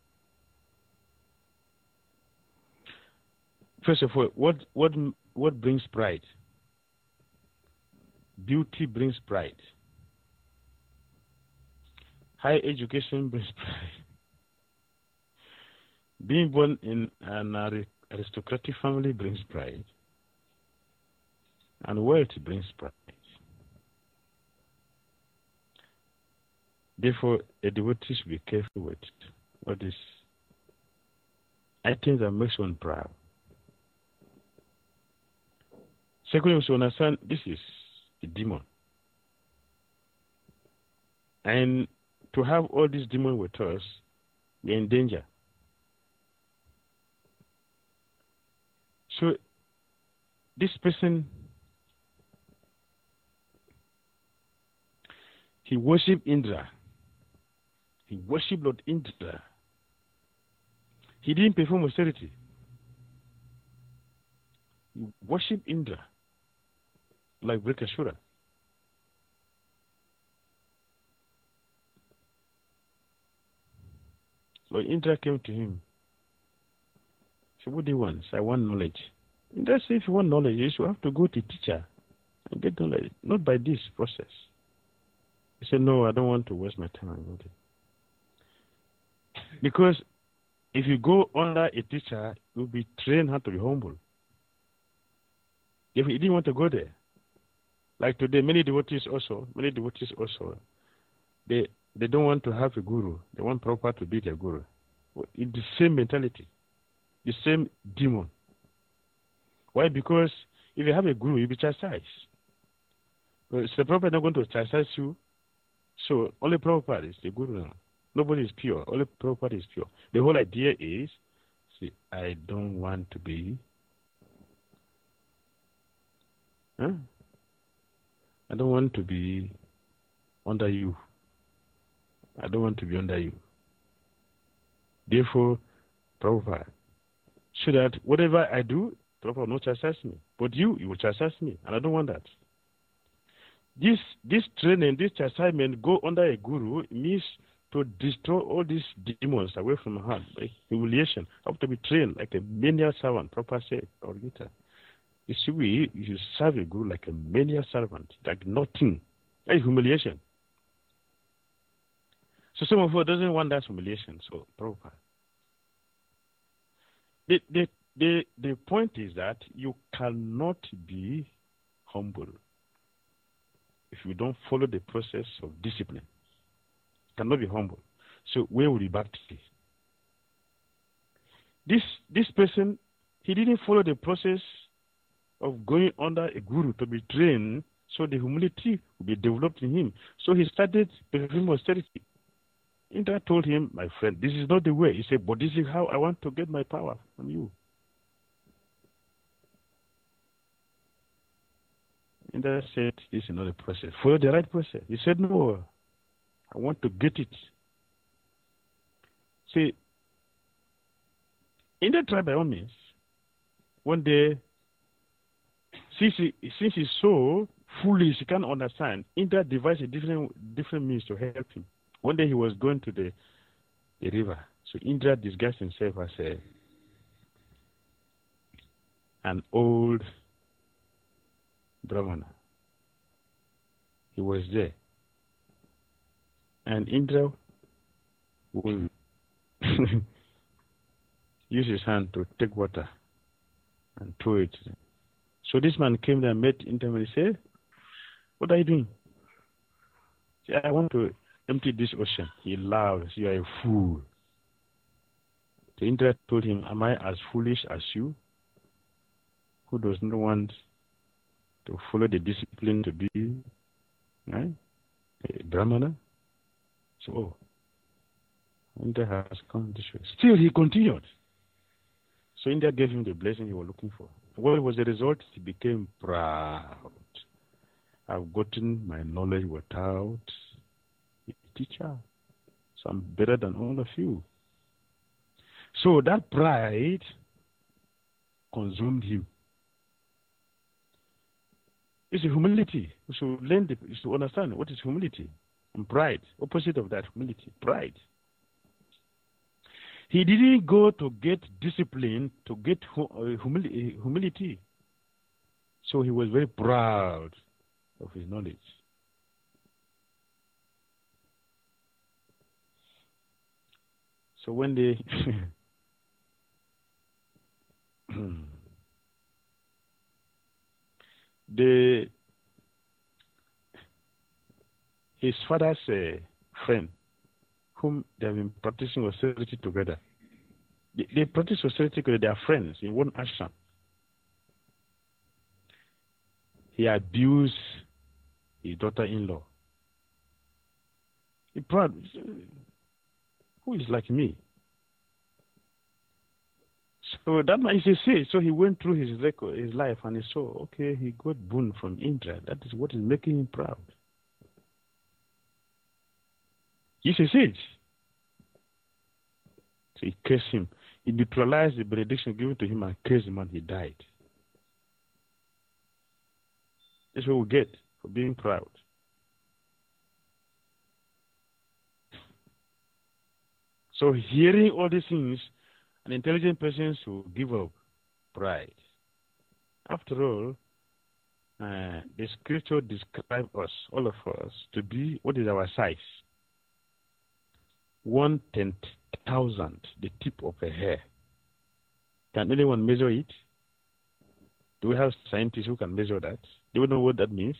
First of all, what brings pride? Beauty brings pride. High education brings pride. Being born in an aristocratic family brings pride. And wealth brings pride. Therefore, a devotee should be careful with what is items that makes one proud. Secondly, we should understand this is a demon. And to have all these demons with us, we're in danger. So, this person, he worshipped Indra. He worshipped Lord Indra. He didn't perform austerity. He worshipped Indra like Vrikashura. Lord Indra came to him. He said, what do you want? He said, I want knowledge. Indra said, if you want knowledge, you should have to go to teacher and get knowledge, not by this process. He said, no, I don't want to waste my time. Because if you go under a teacher, you'll be trained how to be humble. If he didn't want to go there, like today, many devotees also, they don't want to have a guru. They want Prabhupada to be their guru. It's the same mentality, the same demon. Why? Because if you have a guru, you'll be chastised. So the Prabhupada is not going to chastise you. So only Prabhupada is the guru now. Nobody is pure. Only Prabhupada is pure. The whole idea is, see, I don't want to be. I don't want to be under you. I don't want to be under you. Therefore, Prabhupada, so that whatever I do, Prabhupada will not chastise me. But you will chastise me, and I don't want that. This training, this chastisement, go under a guru means to destroy all these demons away from my heart. By humiliation. I have to be trained like a menial servant, Prabhupada said, or Gita. You see, you serve a guru like a menial servant, like nothing. That's humiliation. So some of us doesn't want that humiliation. So Prabhupada. the point is that you cannot be humble if you don't follow the process of discipline. You cannot be humble. So where will you back to? This person, he didn't follow the process of going under a guru to be trained, so the humility will be developed in him. So he started performing austerity. Indra told him, my friend, this is not the way. He said, but this is how I want to get my power from you. Indra said, this is not a process. Follow the right process. He said, no, I want to get it. See, Indra tried by all means. One day, since he's so foolish, he can't understand, Indra devised a different means to help him. One day he was going to the river. So Indra disguised himself as an old Brahmana. He was there. And Indra will use his hand to take water and throw it. So this man came there and met Indra and he said, what are you doing? He said, I want to empty this ocean. He laughed. You are a fool. So Indra told him, am I as foolish as you, who does not want to follow the discipline to be a Brahmana? So, Indra has come this way. Still, he continued. So Indra gave him the blessing he was looking for. What was the result? He became proud. I've gotten my knowledge without a teacher. So I'm better than all of you. So that pride consumed him. It's a humility. We should learn to understand what is humility and pride. Opposite of that, humility, pride. He didn't go to get discipline to get humility. So he was very proud of his knowledge. So when his father's friend, whom they have been practicing austerity together, they practice austerity together, they are friends in one ashram. He abused his daughter-in-law. He proud. Who is like me? So that man is a sage. So he went through his record, his life, and he saw, okay, he got boon from Indra. That is what is making him proud. He's a sage. So he cursed him. He neutralized the benediction given to him and cursed him, and he died. That's what we get for being proud. So hearing all these things, an intelligent person should give up pride. After all, the scripture describes us, all of us, to be, what is our size? 1/10,000, the tip of a hair. Can anyone measure it? Do we have scientists who can measure that? Do you know what that means?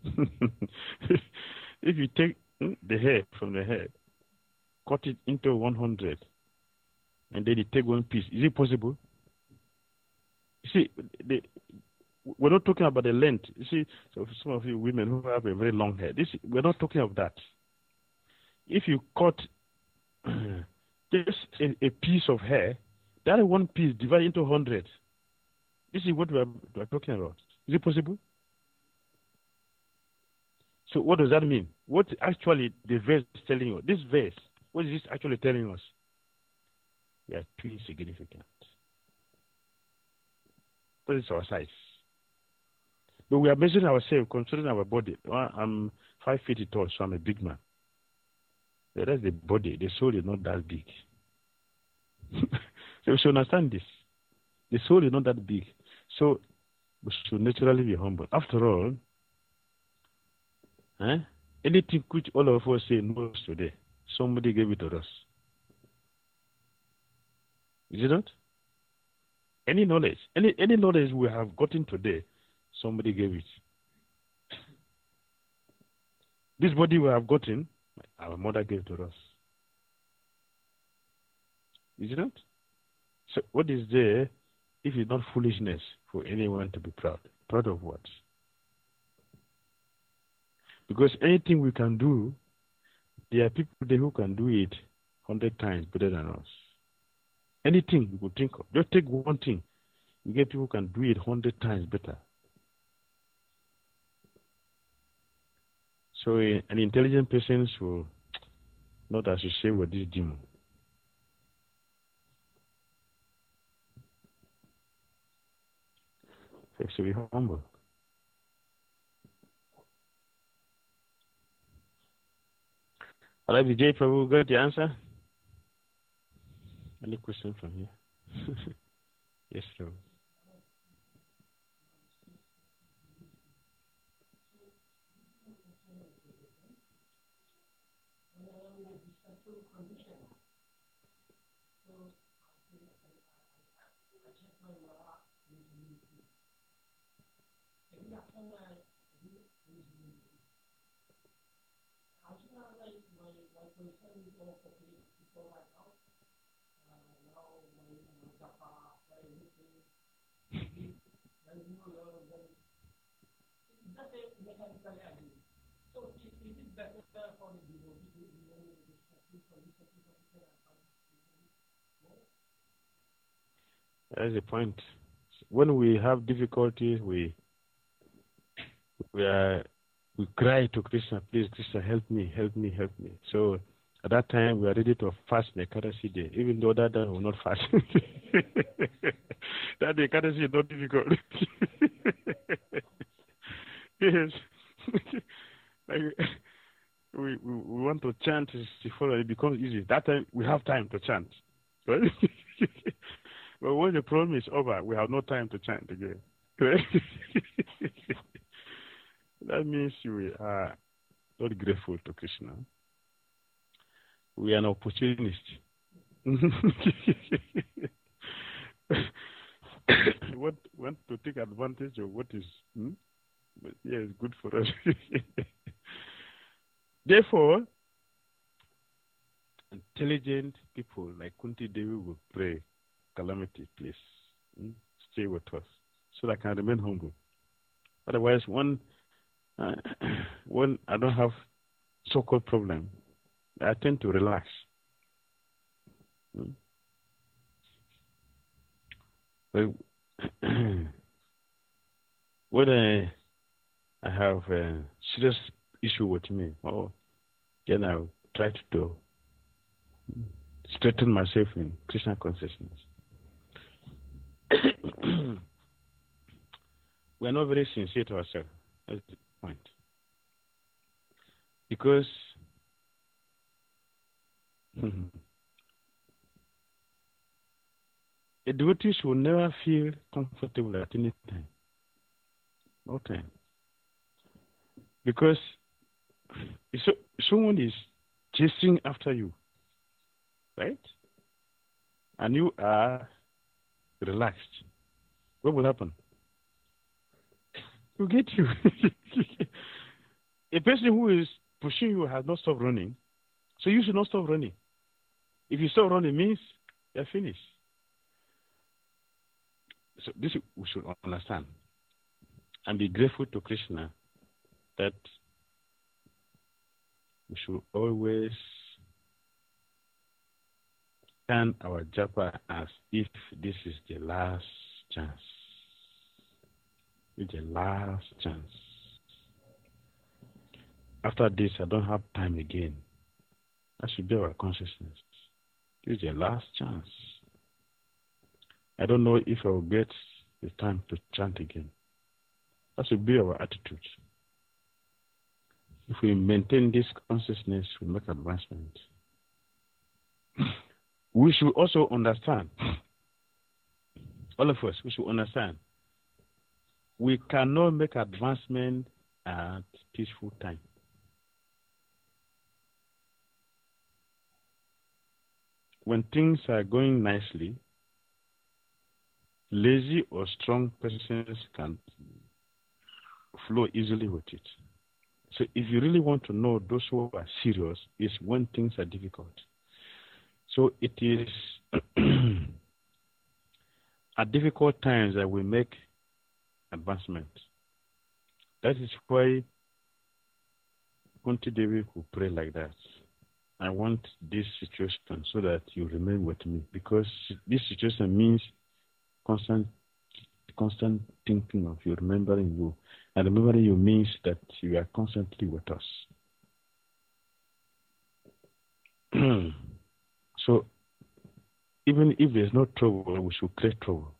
If you take the hair from the head, cut it into 100, and then you take one piece, is it possible? You see, we're not talking about the length. You see, so for some of you women who have a very long hair, we're not talking of that. If you cut just a piece of hair, that one piece divided into 100. This is what we're talking about. Is it possible? So what does that mean? What actually the verse is telling you? This verse, what is this actually telling us? We are too insignificant. What is our size? But we are measuring ourselves, considering our body. I'm 5 feet tall, so I'm a big man. That's the body. The soul is not that big. So we should understand this. The soul is not that big. So we should naturally be humble. After all, anything which all of us say no today, somebody gave it to us. Is it not? Any knowledge we have gotten today, somebody gave it. This body we have gotten, our mother gave to us. Is it not? So what is there if it's not foolishness for anyone to be proud? Proud of what? Because anything we can do, there are people there who can do it 100 times better than us. Anything you could think of. Just take one thing. You get people who can do it 100 times better. So an intelligent person will not associate with this demon. So to be humble. All right, Vijay Prabhu, got the answer? Any question from here? Yes, sir. That's the point. When we have difficulties, we cry to Krishna, please, Krishna, help me, help me, help me. So at that time, we are ready to fast the Ekadasi day, even though that day will not fast. That the Ekadasi is not difficult. Yes. Like, we want to chant before it becomes easy. That time, we have time to chant. Right? But when the problem is over, we have no time to chant again. That means we are not grateful to Krishna. We are an opportunist. Want to take advantage of what is, but yeah, it's good for us. Therefore, intelligent people like Kunti Devi will pray, calamity, please, stay with us, so that I can remain humble. Otherwise, when I don't have so-called problem, I tend to relax. But when I have a serious issue with me, then I'll try to straighten myself in Krishna consciousness. We are not very sincere to ourselves. That's the point. Because a devotee should never feel comfortable at any time. No time. Because if someone is chasing after you, right? And you are relaxed, what will happen? Will get you. A person who is pushing you has not stopped running, so you should not stop running. If you stop running, it means you're finished. So this we should understand and be grateful to Krishna that we should always turn our japa as if this is the last chance. It's the last chance. After this, I don't have time again. That should be our consciousness. This is the last chance. I don't know if I will get the time to chant again. That should be our attitude. If we maintain this consciousness, we make advancement. We should also understand, all of us, we should understand, we cannot make advancement at peaceful time. When things are going nicely, Lazy or strong persons can flow easily with it. So if you really want to know those who are serious, is when things are difficult. So it is at difficult times that we make advancement. That is why Kunti Devi could pray like that. I want this situation so that you remain with me, because this situation means constant thinking of you, remembering you. And remembering you means that you are constantly with us. So even if there's no trouble, we should create trouble.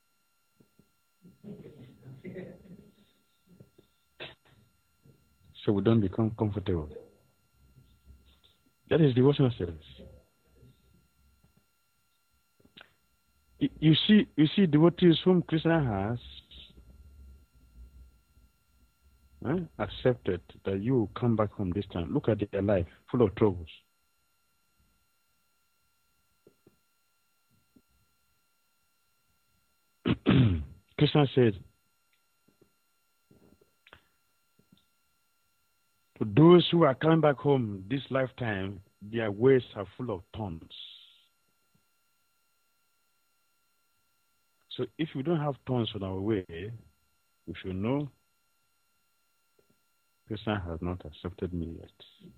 So we don't become comfortable. That is devotional service. You see devotees whom Krishna has accepted that you will come back home this time. Look at their life, full of troubles. Krishna said, to those who are coming back home this lifetime, their ways are full of thorns. So if we don't have thorns on our way, we should know Krishna has not accepted me yet.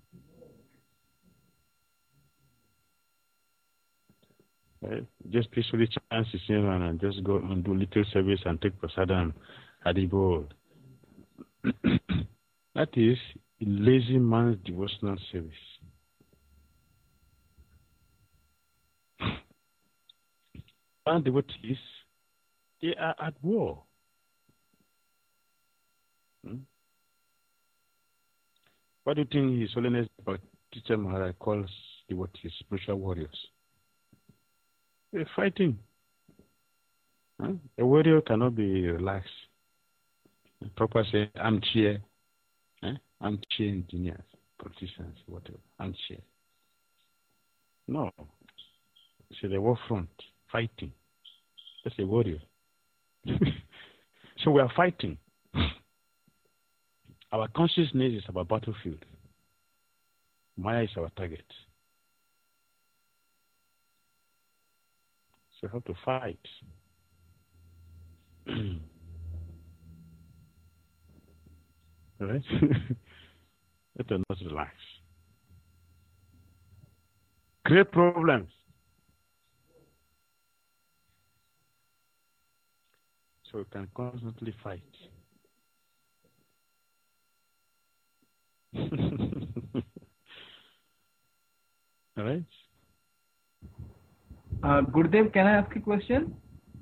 Right? Just peacefully chant Sisima and just go and do little service and take prasadam, Haribo. That is a lazy man's devotional service. And devotees, they are at war. What do you think His Holiness Teacher Maharaj calls devotees, spiritual warriors? They're fighting. A warrior cannot be relaxed. The proper say, armchair. Armchair engineers, politicians, whatever. Armchair. No. It's the war front, fighting. That's a warrior. So we are fighting. Our consciousness is our battlefield. Maya is our target. So we have to fight. All right? Let us not relax. Create problems. So we can constantly fight. All right? Gurudev, can I ask a question?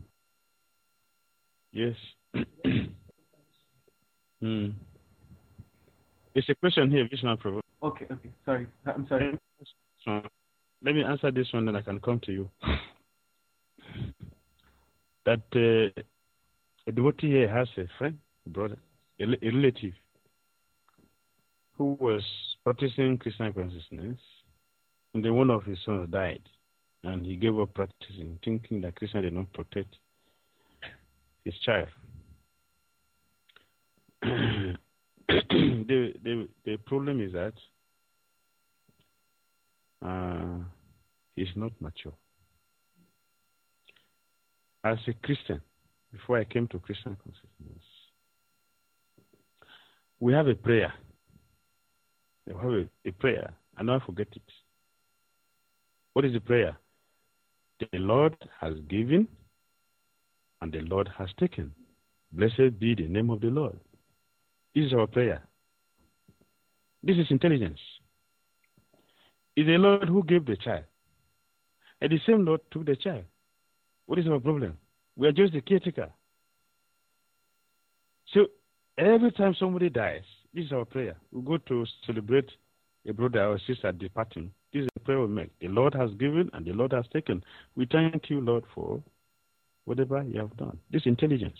Yes. It's a question here, Vishnu Prabhu. Okay. Sorry. I'm sorry. So let me answer this one, then I can come to you. That a devotee here has a friend, a brother, a relative who was practicing Krishna consciousness, and then one of his sons died, and he gave up practicing, thinking that Krishna did not protect his child. The problem is that he's not mature. As a Christian, before I came to Krishna consciousness, we have a prayer. We have a prayer. I never forget it. What is the prayer? The Lord has given and the Lord has taken. Blessed be the name of the Lord. This is our prayer. This is intelligence. It's the Lord who gave the child. And the same Lord took the child. What is our problem? We are just the caretaker. So every time somebody dies, this is our prayer. We go to celebrate a brother or sister departing. This is the prayer we make. The Lord has given and the Lord has taken. We thank you, Lord, for whatever you have done. This intelligence.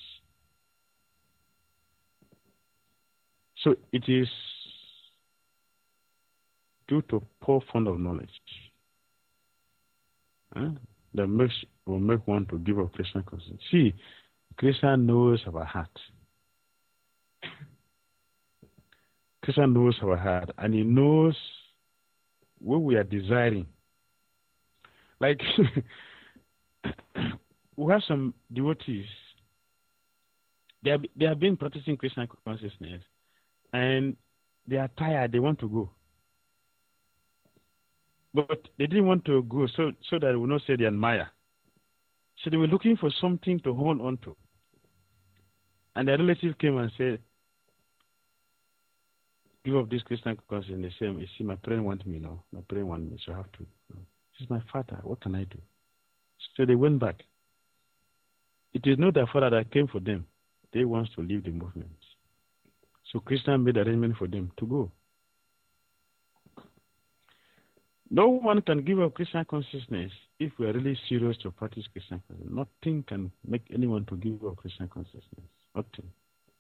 So it is due to poor fund of knowledge. that will make one to give up Christian consciousness. See, Christian knows our heart. Christian knows our heart, and he knows what we are desiring. Like, we have some devotees. They have been practicing Christian consciousness, and they are tired. They want to go, but they didn't want to go so that they will not say they admire. So they were looking for something to hold on to, and their relative came and said, "Give up this Christian consciousness." They say, "You see, my parents want me now. My parents want me, so I have to. This is my father. What can I do?" So they went back. It is not their father that came for them. They want to leave the movement. So Christian made arrangement for them to go. No one can give up Christian consciousness if we are really serious to practice Christian consciousness. Nothing can make anyone to give up Christian consciousness. Nothing.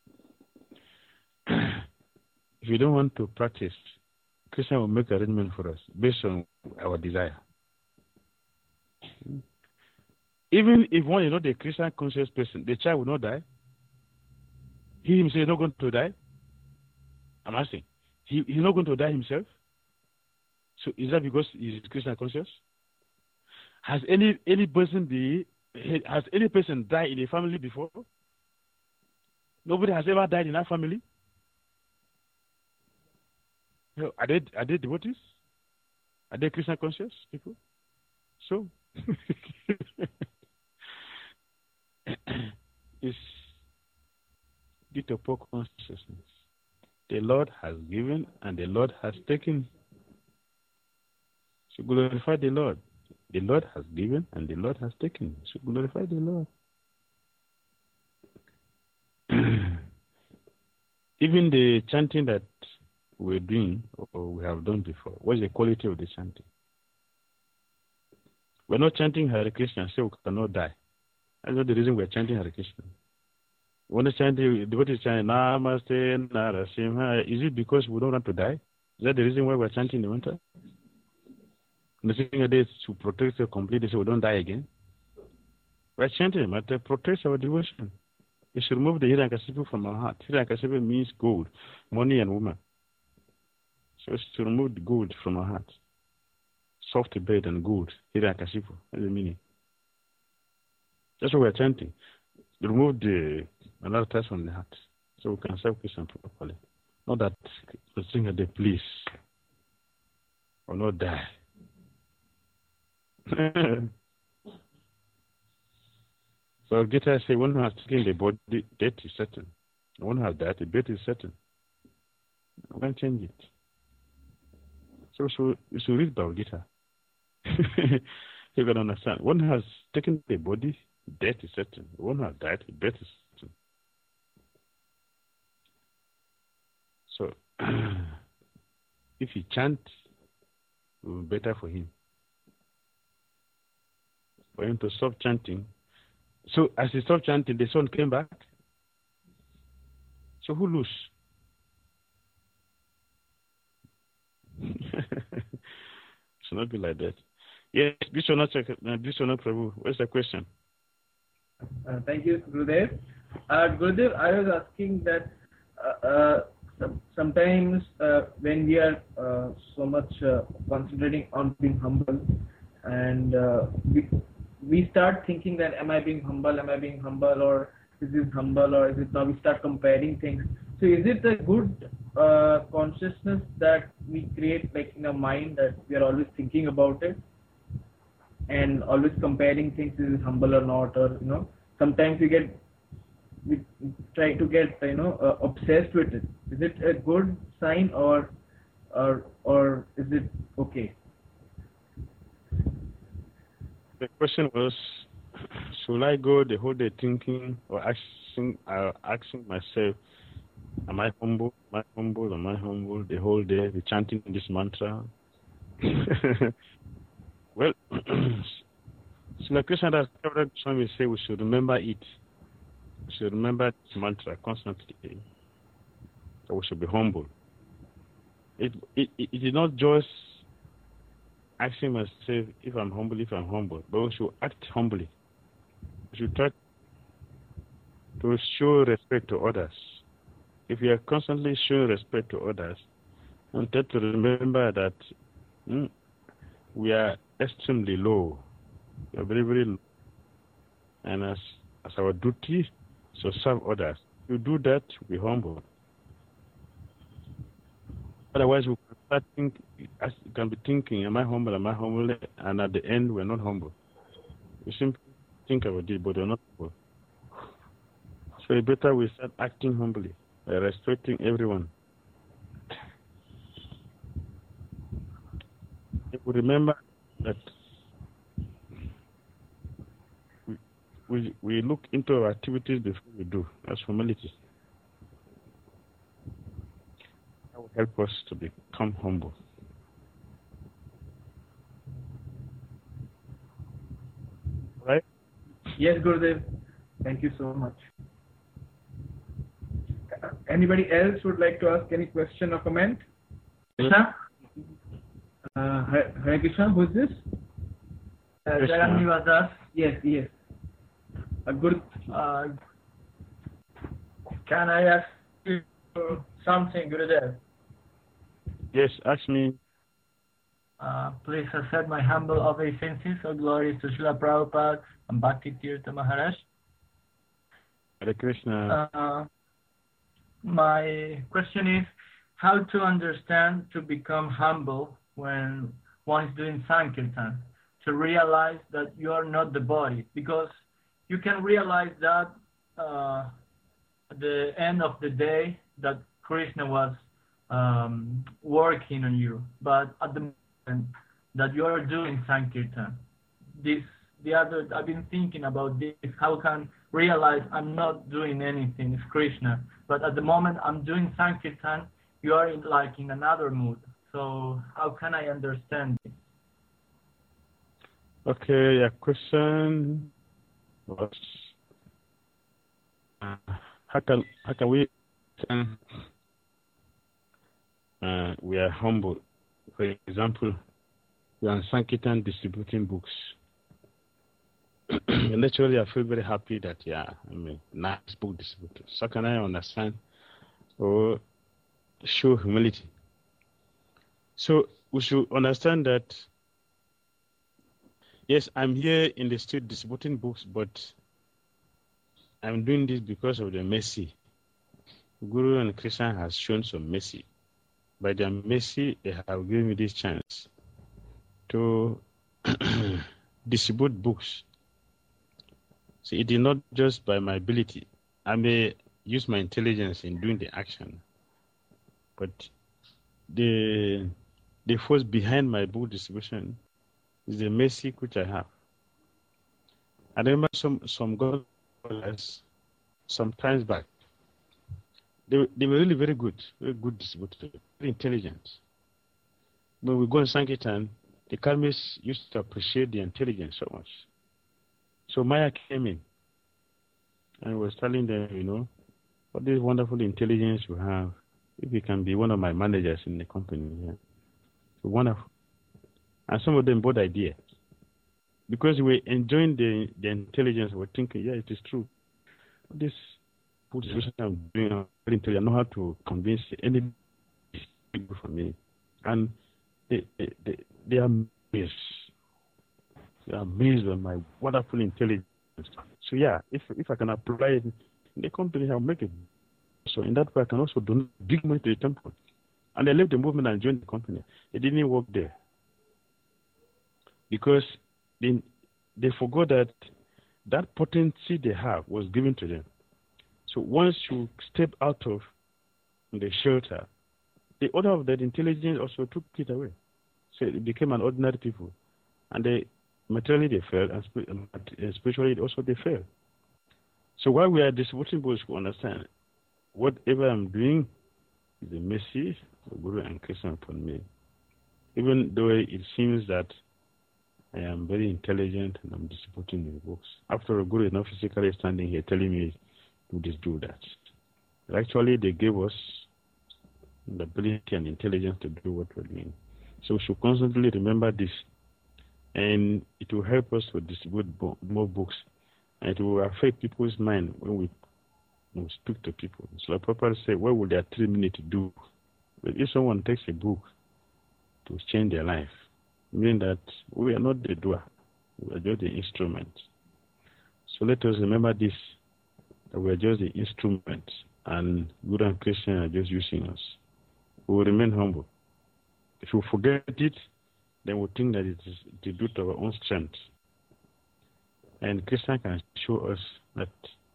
If you don't want to practice, Christian will make arrangement for us based on our desire. Even if one is not a Christian conscious person, the child will not die. He himself is not going to die. I'm asking. He's not going to die himself. So is that because he's Christian conscious? Has any person died in a family before? Nobody has ever died in that family. Are they devotees? Are they Christian conscious people? So it's due to poor consciousness. The Lord has given and the Lord has taken. So glorify the Lord. The Lord has given and the Lord has taken. So glorify the Lord. Even the chanting that we're doing or we have done before, what's the quality of the chanting? We're not chanting Hare Krishna, so we cannot die. That's not the reason we're chanting Hare Krishna. When the chanting, the what is chanting Namaste Narasimha, is it because we don't want to die? Is that the reason why we're chanting in the winter? The thing is to protect the complete so we don't die again. We're chanting, but to protect our devotion. It should remove the Hiranyakasipu from our heart. Hiranyakasipu means gold, money and woman. So it's to remove the gold from our heart. Soft bed and gold. Hiranyakasipu. That's the meaning. That's what we're chanting. Remove the another from the heart. So we can serve Krishna properly. Not that the thing that they please or not die. So Gita say one who has taken the body, death is certain. One who has died, the death is certain. We can't change it. So you should read Bhagavad Gita. You can understand. One who has taken the body, death is certain. One who has died, death is certain. So if he chant, it will be better for him. For him to stop chanting. So as he stopped chanting, the sun came back. So who lose? Should not be like that. Yes, Bishwanath Prabhu, what's the question? Thank you, Gurudev. Gurudev, I was asking that sometimes when we are so much concentrating on being humble, and we start thinking that am I being humble, or is this humble, or is it not? We start comparing things. So is it a good consciousness that we create, like in our mind, that we are always thinking about it and always comparing things, is it humble or not, or sometimes we try to get obsessed with it. Is it a good sign or is it okay? The question was, should I go the whole day thinking or asking myself, am I humble? Am I humble? Am I humble? The whole day, be chanting this mantra. Well, Srila Krishnadas Swami say we should remember it. We should remember this mantra constantly. That we should be humble. It is not just asking myself if I'm humble. But we should act humbly. We should try to show respect to others. If we are constantly showing respect to others, and try to remember that we are extremely low. We are very, very low. And as our duty to serve others, to do that, be humble. Otherwise, we can be thinking, am I humble? Am I humble? And at the end, we're not humble. We simply think about it, but we're not humble. So it's better we start acting humbly, respecting everyone. If we remember that we look into our activities before we do, that's humility. That will help us to become humble. Right? Yes, Gurudev. Thank you so much. Anybody else would like to ask any question or comment? Krishna? Hare Krishna, who is this? Jagannivas. Yes. Good. Can I ask you something, Gurudev? Yes, ask me. Please accept my humble obeisances. All glories to Srila Prabhupada and Bhakti Tirtha Maharaj. Hare Krishna. My question is how to understand to become humble when one is doing Sankirtan, to realize that you are not the body, because you can realize that at the end of the day that Krishna was working on you, but at the moment that you are doing Sankirtan, I've been thinking about this, how can realize I'm not doing anything, it's Krishna, but at the moment I'm doing Sankirtan, you are in another mood. So how can I understand this? Okay, your question was how can we we are humble. For example, we are in Sankirtan distributing books. And naturally, I feel very happy that, I'm a nice book distributor. So can I understand or show humility? So we should understand that, yes, I'm here in the street distributing books, but I'm doing this because of the mercy. Guru and Krishna has shown some mercy. By their mercy, they have given me this chance to distribute books. So it is not just by my ability. I may use my intelligence in doing the action, but the force behind my book distribution is the mercy which I have. I remember some scholars some times back. They were really very good distributors, very intelligent. When we go in Sankirtan, the Karmis used to appreciate the intelligence so much. So Maya came in and was telling them, what this wonderful intelligence you have, if you can be one of my managers in the company. Yeah. So wonderful. And some of them bought ideas. Because we were enjoying the intelligence, we were thinking, it is true. This situation I'm doing, I'm very intelligent. I know how to convince any people for me. And they are amazed. They are amazed by my wonderful intelligence. So if I can apply it in the company, I'll make it. So in that way, I can also donate big money to the temple. And they left the movement and joined the company. They didn't work there. Because they forgot that potency they have was given to them. So once you step out of the shelter, the order of that intelligence also took it away. So it became an ordinary people. And materially they failed, and spiritually also they failed. So while we are distributing books, we understand whatever I'm doing is a mercy of Guru and Krishna upon me. Even though it seems that I am very intelligent and I'm distributing the books. After all, Guru is not physically standing here telling me do this, do that. But actually, they gave us the ability and intelligence to do what we're doing. So we should constantly remember this. And it will help us to distribute more books. And it will affect people's mind when we speak to people. So like Papa said, what will their 3 minutes do? But if someone takes a book to change their life, meaning that we are not the doer, we are just the instrument. So let us remember this, that we are just the instrument, and good and Christian are just using us. We will remain humble. If we forget it, then we think that it is due to our own strength. And Christian can show us that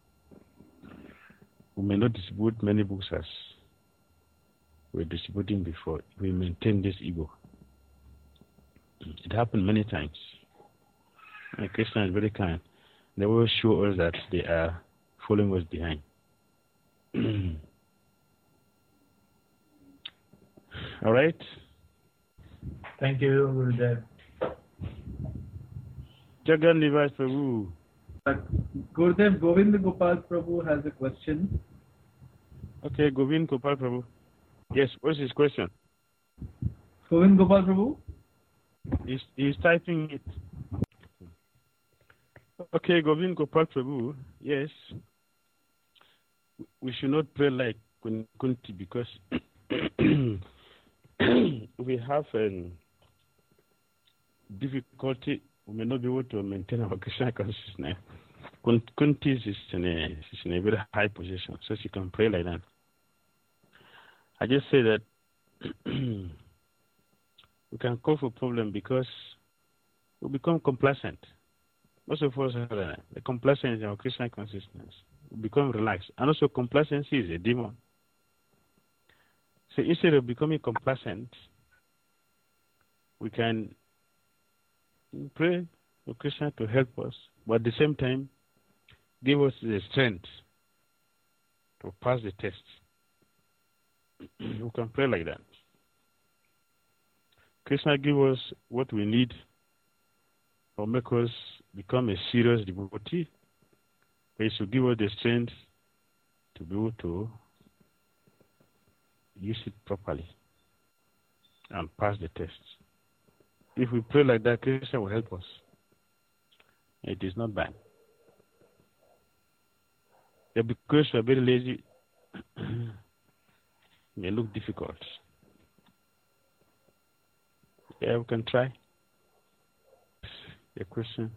we may not distribute many books as we were distributing before. We maintain this ego. It happened many times. And Christian is very kind. They will show us that they are following us behind. All right? Thank you, Gurudev. Jagan Nivas Prabhu. Gurudev, Govind Gopal Prabhu has a question. Okay, Govind Gopal Prabhu. Yes, what's his question? Govind Gopal Prabhu? He's typing it. Okay, Govind Gopal Prabhu. Yes. We should not pray like Kunti because we have difficulty. We may not be able to maintain our Krishna consciousness. Kunti is in a very high position, so she can pray like that. I just say that we can cause a problem because we become complacent. Most of us have the complacence in our Krishna consciousness. We become relaxed. And also complacency is a demon. So instead of becoming complacent, we can pray for Krishna to help us, but at the same time, give us the strength to pass the test. We can pray like that. Krishna give us what we need or make us become a serious devotee. He should give us the strength to be able to use it properly and pass the test. If we pray like that, Krishna will help us. It is not bad. Because we are very lazy, it may look difficult. Yeah, we can try. A question?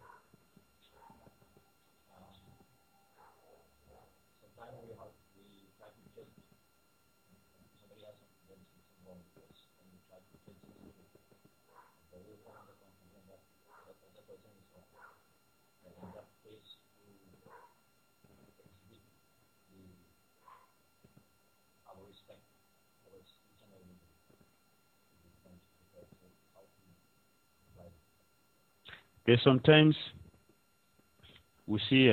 Okay, sometimes we see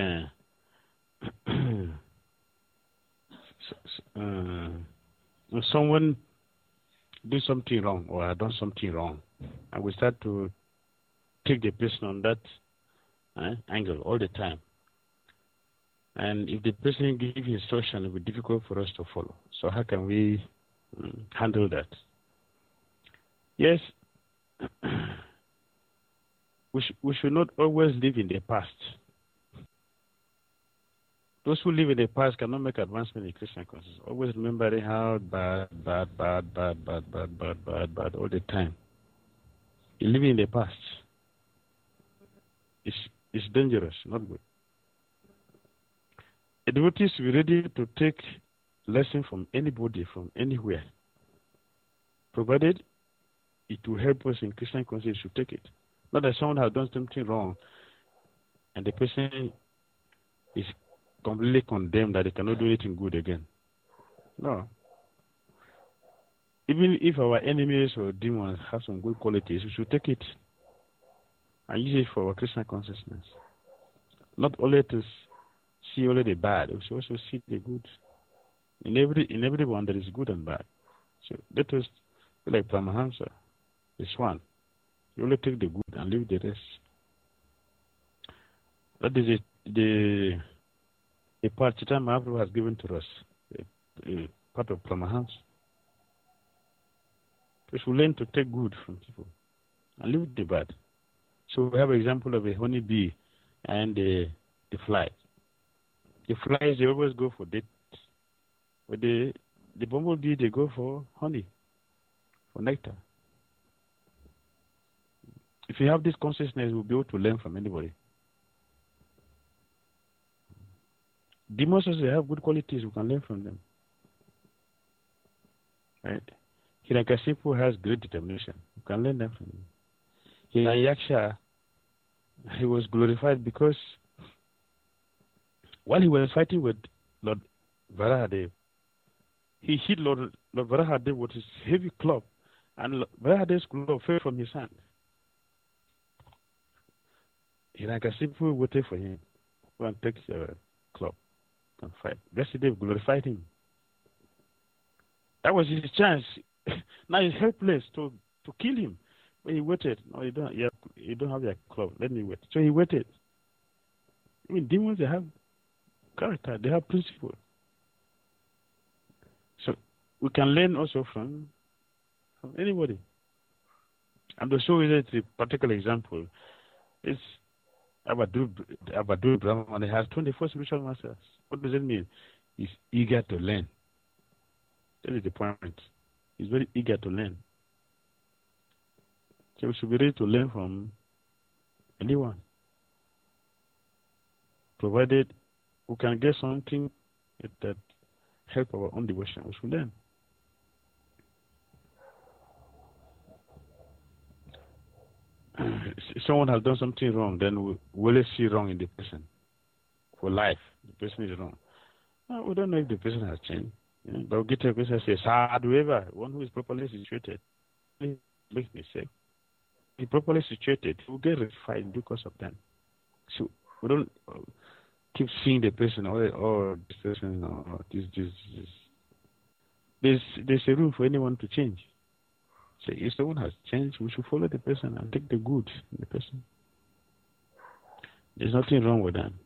someone do something wrong or done something wrong, and we start to take the person on that angle all the time. And if the person gives instruction, it will be difficult for us to follow. So how can we handle that? Yes. We should not always live in the past. Those who live in the past cannot make advancement in Christian consciousness. Always remembering how bad all the time. You live in the past. It's dangerous, not good. A devotee should be ready to take lesson from anybody, from anywhere. Provided it will help us in Christian consciousness, should take it. Not that someone has done something wrong and the person is completely condemned that they cannot do anything good again. No. Even if our enemies or demons have some good qualities, we should take it and use it for our Krishna consciousness. Not only to see only the bad, we should also see the good. In everyone there is good and bad. So let us be like Paramahamsa. It's one. You only take the good and leave the rest. That is the part Chaitanya Mahaprabhu has given to us, a part of Paramahamsa. We should learn to take good from people and leave the bad. So we have an example of a honeybee and the fly. The flies, they always go for dates. But the bumblebee, they go for honey, for nectar. If you have this consciousness, we'll be able to learn from anybody. Demons also have good qualities. We can learn from them. Right? Hiranyakashipu has great determination. We can learn that from him. Hiranyaksha, he was glorified because while he was fighting with Lord Varahadev, he hit Lord Varahadev with his heavy club, and Varahadev's club fell from his hand. Hiranyakashipu waited for him. Go and take the club and fight. Vasudev glorified him. That was his chance. Now he's helpless to kill him. But he waited. No, you don't have your club. Let me wait. So he waited. I mean, demons, they have character. They have principle. So we can learn also from anybody. And to show you a particular example, it's Abadu Brahman. He has 24 spiritual masters. What does it mean? He's eager to learn. That is the point. He's very eager to learn. So we should be ready to learn from anyone, provided we can get something that help our own devotion. We should learn. If someone has done something wrong, then we will see wrong in the person. For life, the person is wrong. We don't know if the person has changed. But we get to a person says, whoever, one who is properly situated, makes mistake. If properly situated, he will get rectified in due course of time. So we don't keep seeing the person, or this person, or this. There's a room for anyone to change. So if someone has changed, we should follow the person and take the good in the person. There's nothing wrong with that.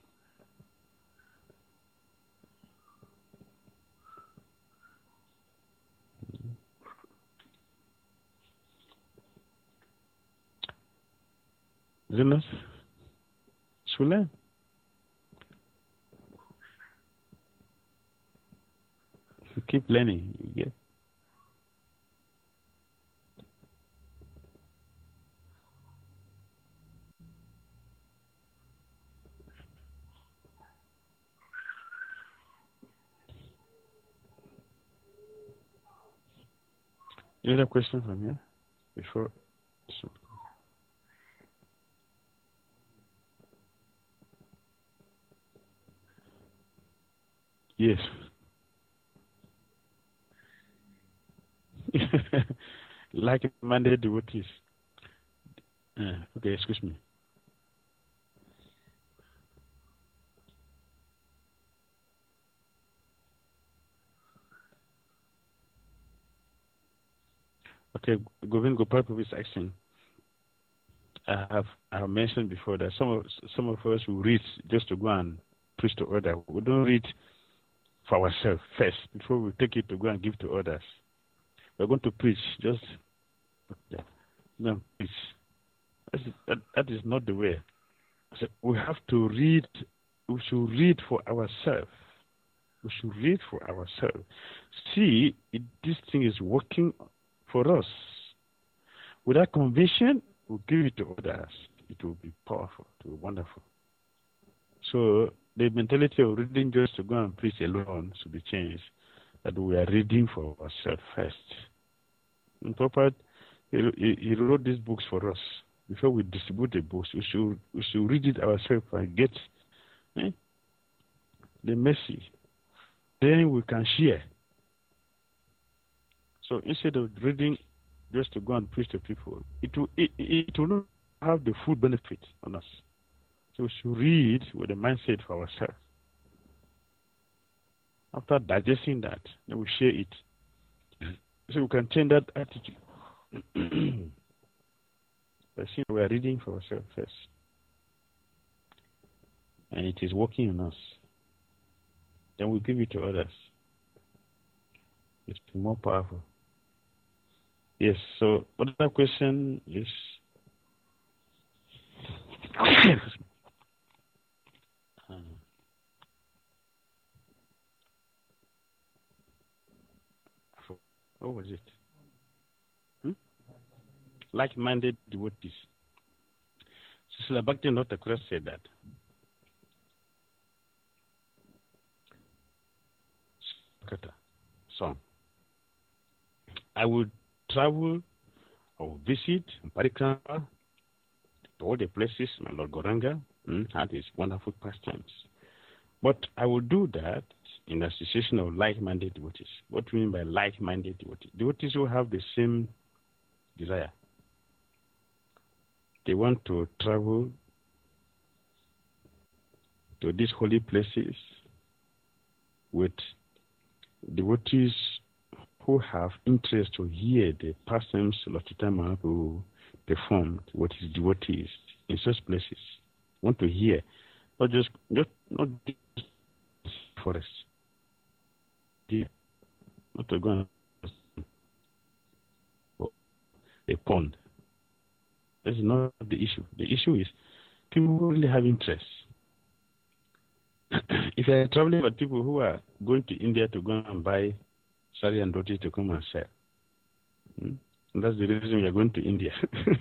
Zealous? Should learn. If you keep learning, you get. Any other question from here before? Yes. Like mandate devotees. Okay, excuse me. Okay, Govind Gopal is asking. I have mentioned before that some of us will read just to go and preach to others. We don't read for ourselves first before we take it to go and give to others. We're going to preach just preach. That is not the way. So we have to read. We should read for ourselves. We should read for ourselves. See if this thing is working for us. With that conviction, we'll give it to others. It will be powerful. It will be wonderful. So the mentality of reading just to go and preach alone should be changed. That we are reading for ourselves first. And Prabhupada, he wrote these books for us. Before we distribute the books, we should read it ourselves and get the message. Then we can share. So instead of reading just to go and preach to people, it will not have the full benefit on us. So we should read with the mindset for ourselves. After digesting that, then we share it. So we can change that attitude. But see, we are reading for ourselves first. And it is working on us. Then we give it to others. It's more powerful. Yes. So another question is. What was it? Like-minded devotees. Srila Bhaktivinoda Thakur said that. Song. I would travel or visit Parikrama to all the places my Lord Gauranga had his wonderful pastimes. But I will do that in association of like-minded devotees. What do you mean by like-minded devotees? Devotees who have the same desire. They want to travel to these holy places with devotees who have interest to hear the pastimes Lord Chaitanya Mahaprabhu performed with his devotees in such places. Want to hear, not just forest. Not to go a pond. That's not the issue. The issue is people who really have interest. If you are traveling with people who are going to India to go and buy sari and roti to come and sell, and that's the reason you are going to India.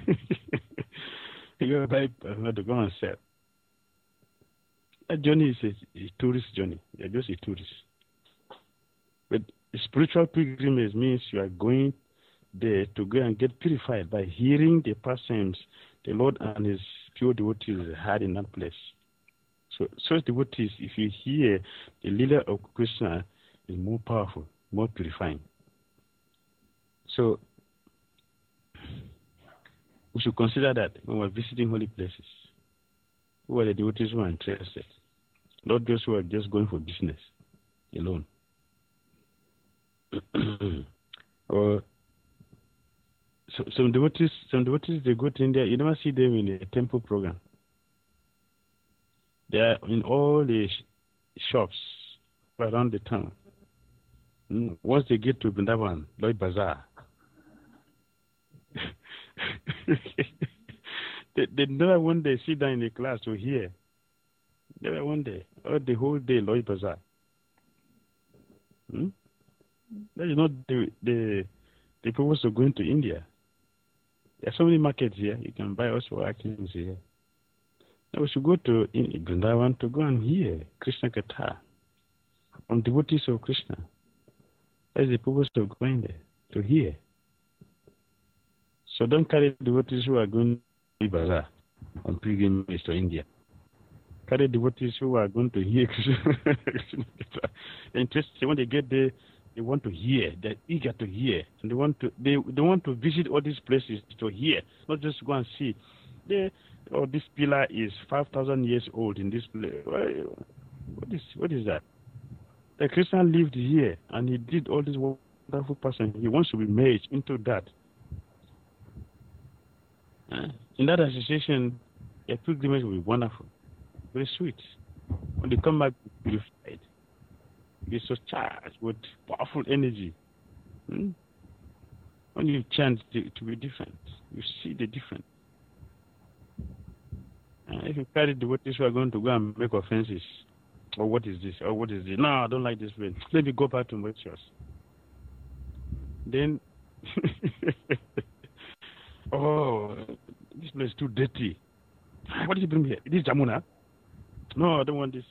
You buy to go and sell. That journey is a tourist journey. You are just a tourist. But spiritual pilgrimage means you are going there to go and get purified by hearing the pastimes the Lord and his pure devotees had in that place. So such devotees, if you hear the leader of Krishna, is more powerful, more purifying. So we should consider that when we're visiting holy places. Who are the devotees who are interested? Not those who are just going for business alone. Or some devotees they go to India, you never see them in a temple program. They are in all the shops around the town. Once they get to Vrindavan, Lloyd Bazaar, they never one day sit down in a class to hear. Never one day, or the whole day Lloyd Bazaar. That is not the purpose of going to India. There are so many markets here. You can buy also items here. Now we should go to Vrindavan to go and hear Krishna Katha from devotees of Krishna. That is the purpose of going there, to hear. So don't carry devotees who are going to Bazaar on pilgrimage to India. Carry devotees who are going to hear Krishna Katha. They're interested. When they get there, they want to hear. They're eager to hear, and they want to visit all these places to hear, not just go and see. This pillar is 5,000 years old in this place. What is that? The Christian lived here, and he did all this wonderful person. He wants to be merged into that. In that association, a pilgrimage will be wonderful, very sweet. When they come back purified, be so charged with powerful energy. When you chant to be different, you see the difference. If you carry devotees who are going to go and make offenses, or what is this, or what is this? No, I don't like this way. Let me go back to my church. Then, oh, this place is too dirty. What did you bring here? This is Jamuna? No, I don't want this.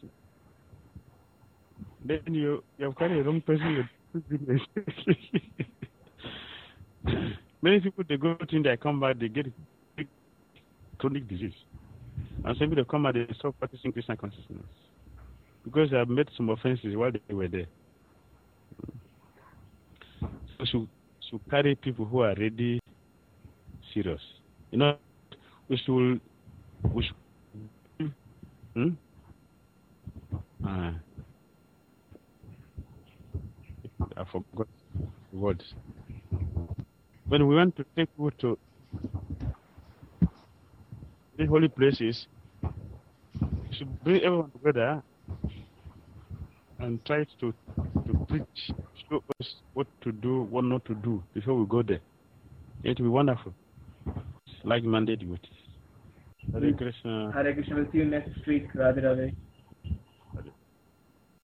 Then you have carried a wrong person. Many people, they go to India, come back, they get chronic disease. And some people come out, they stop practicing Krishna consciousness because they have made some offenses while they were there. So should carry people who are really serious. We should I forgot the words. When we want to take people to the holy places, we should bring everyone together and try to preach, show us what to do, what not to do before we go there. It will be wonderful. Like Monday devotees. Hare Krishna. Hare Krishna. We'll see you next week. Radhe Radhe.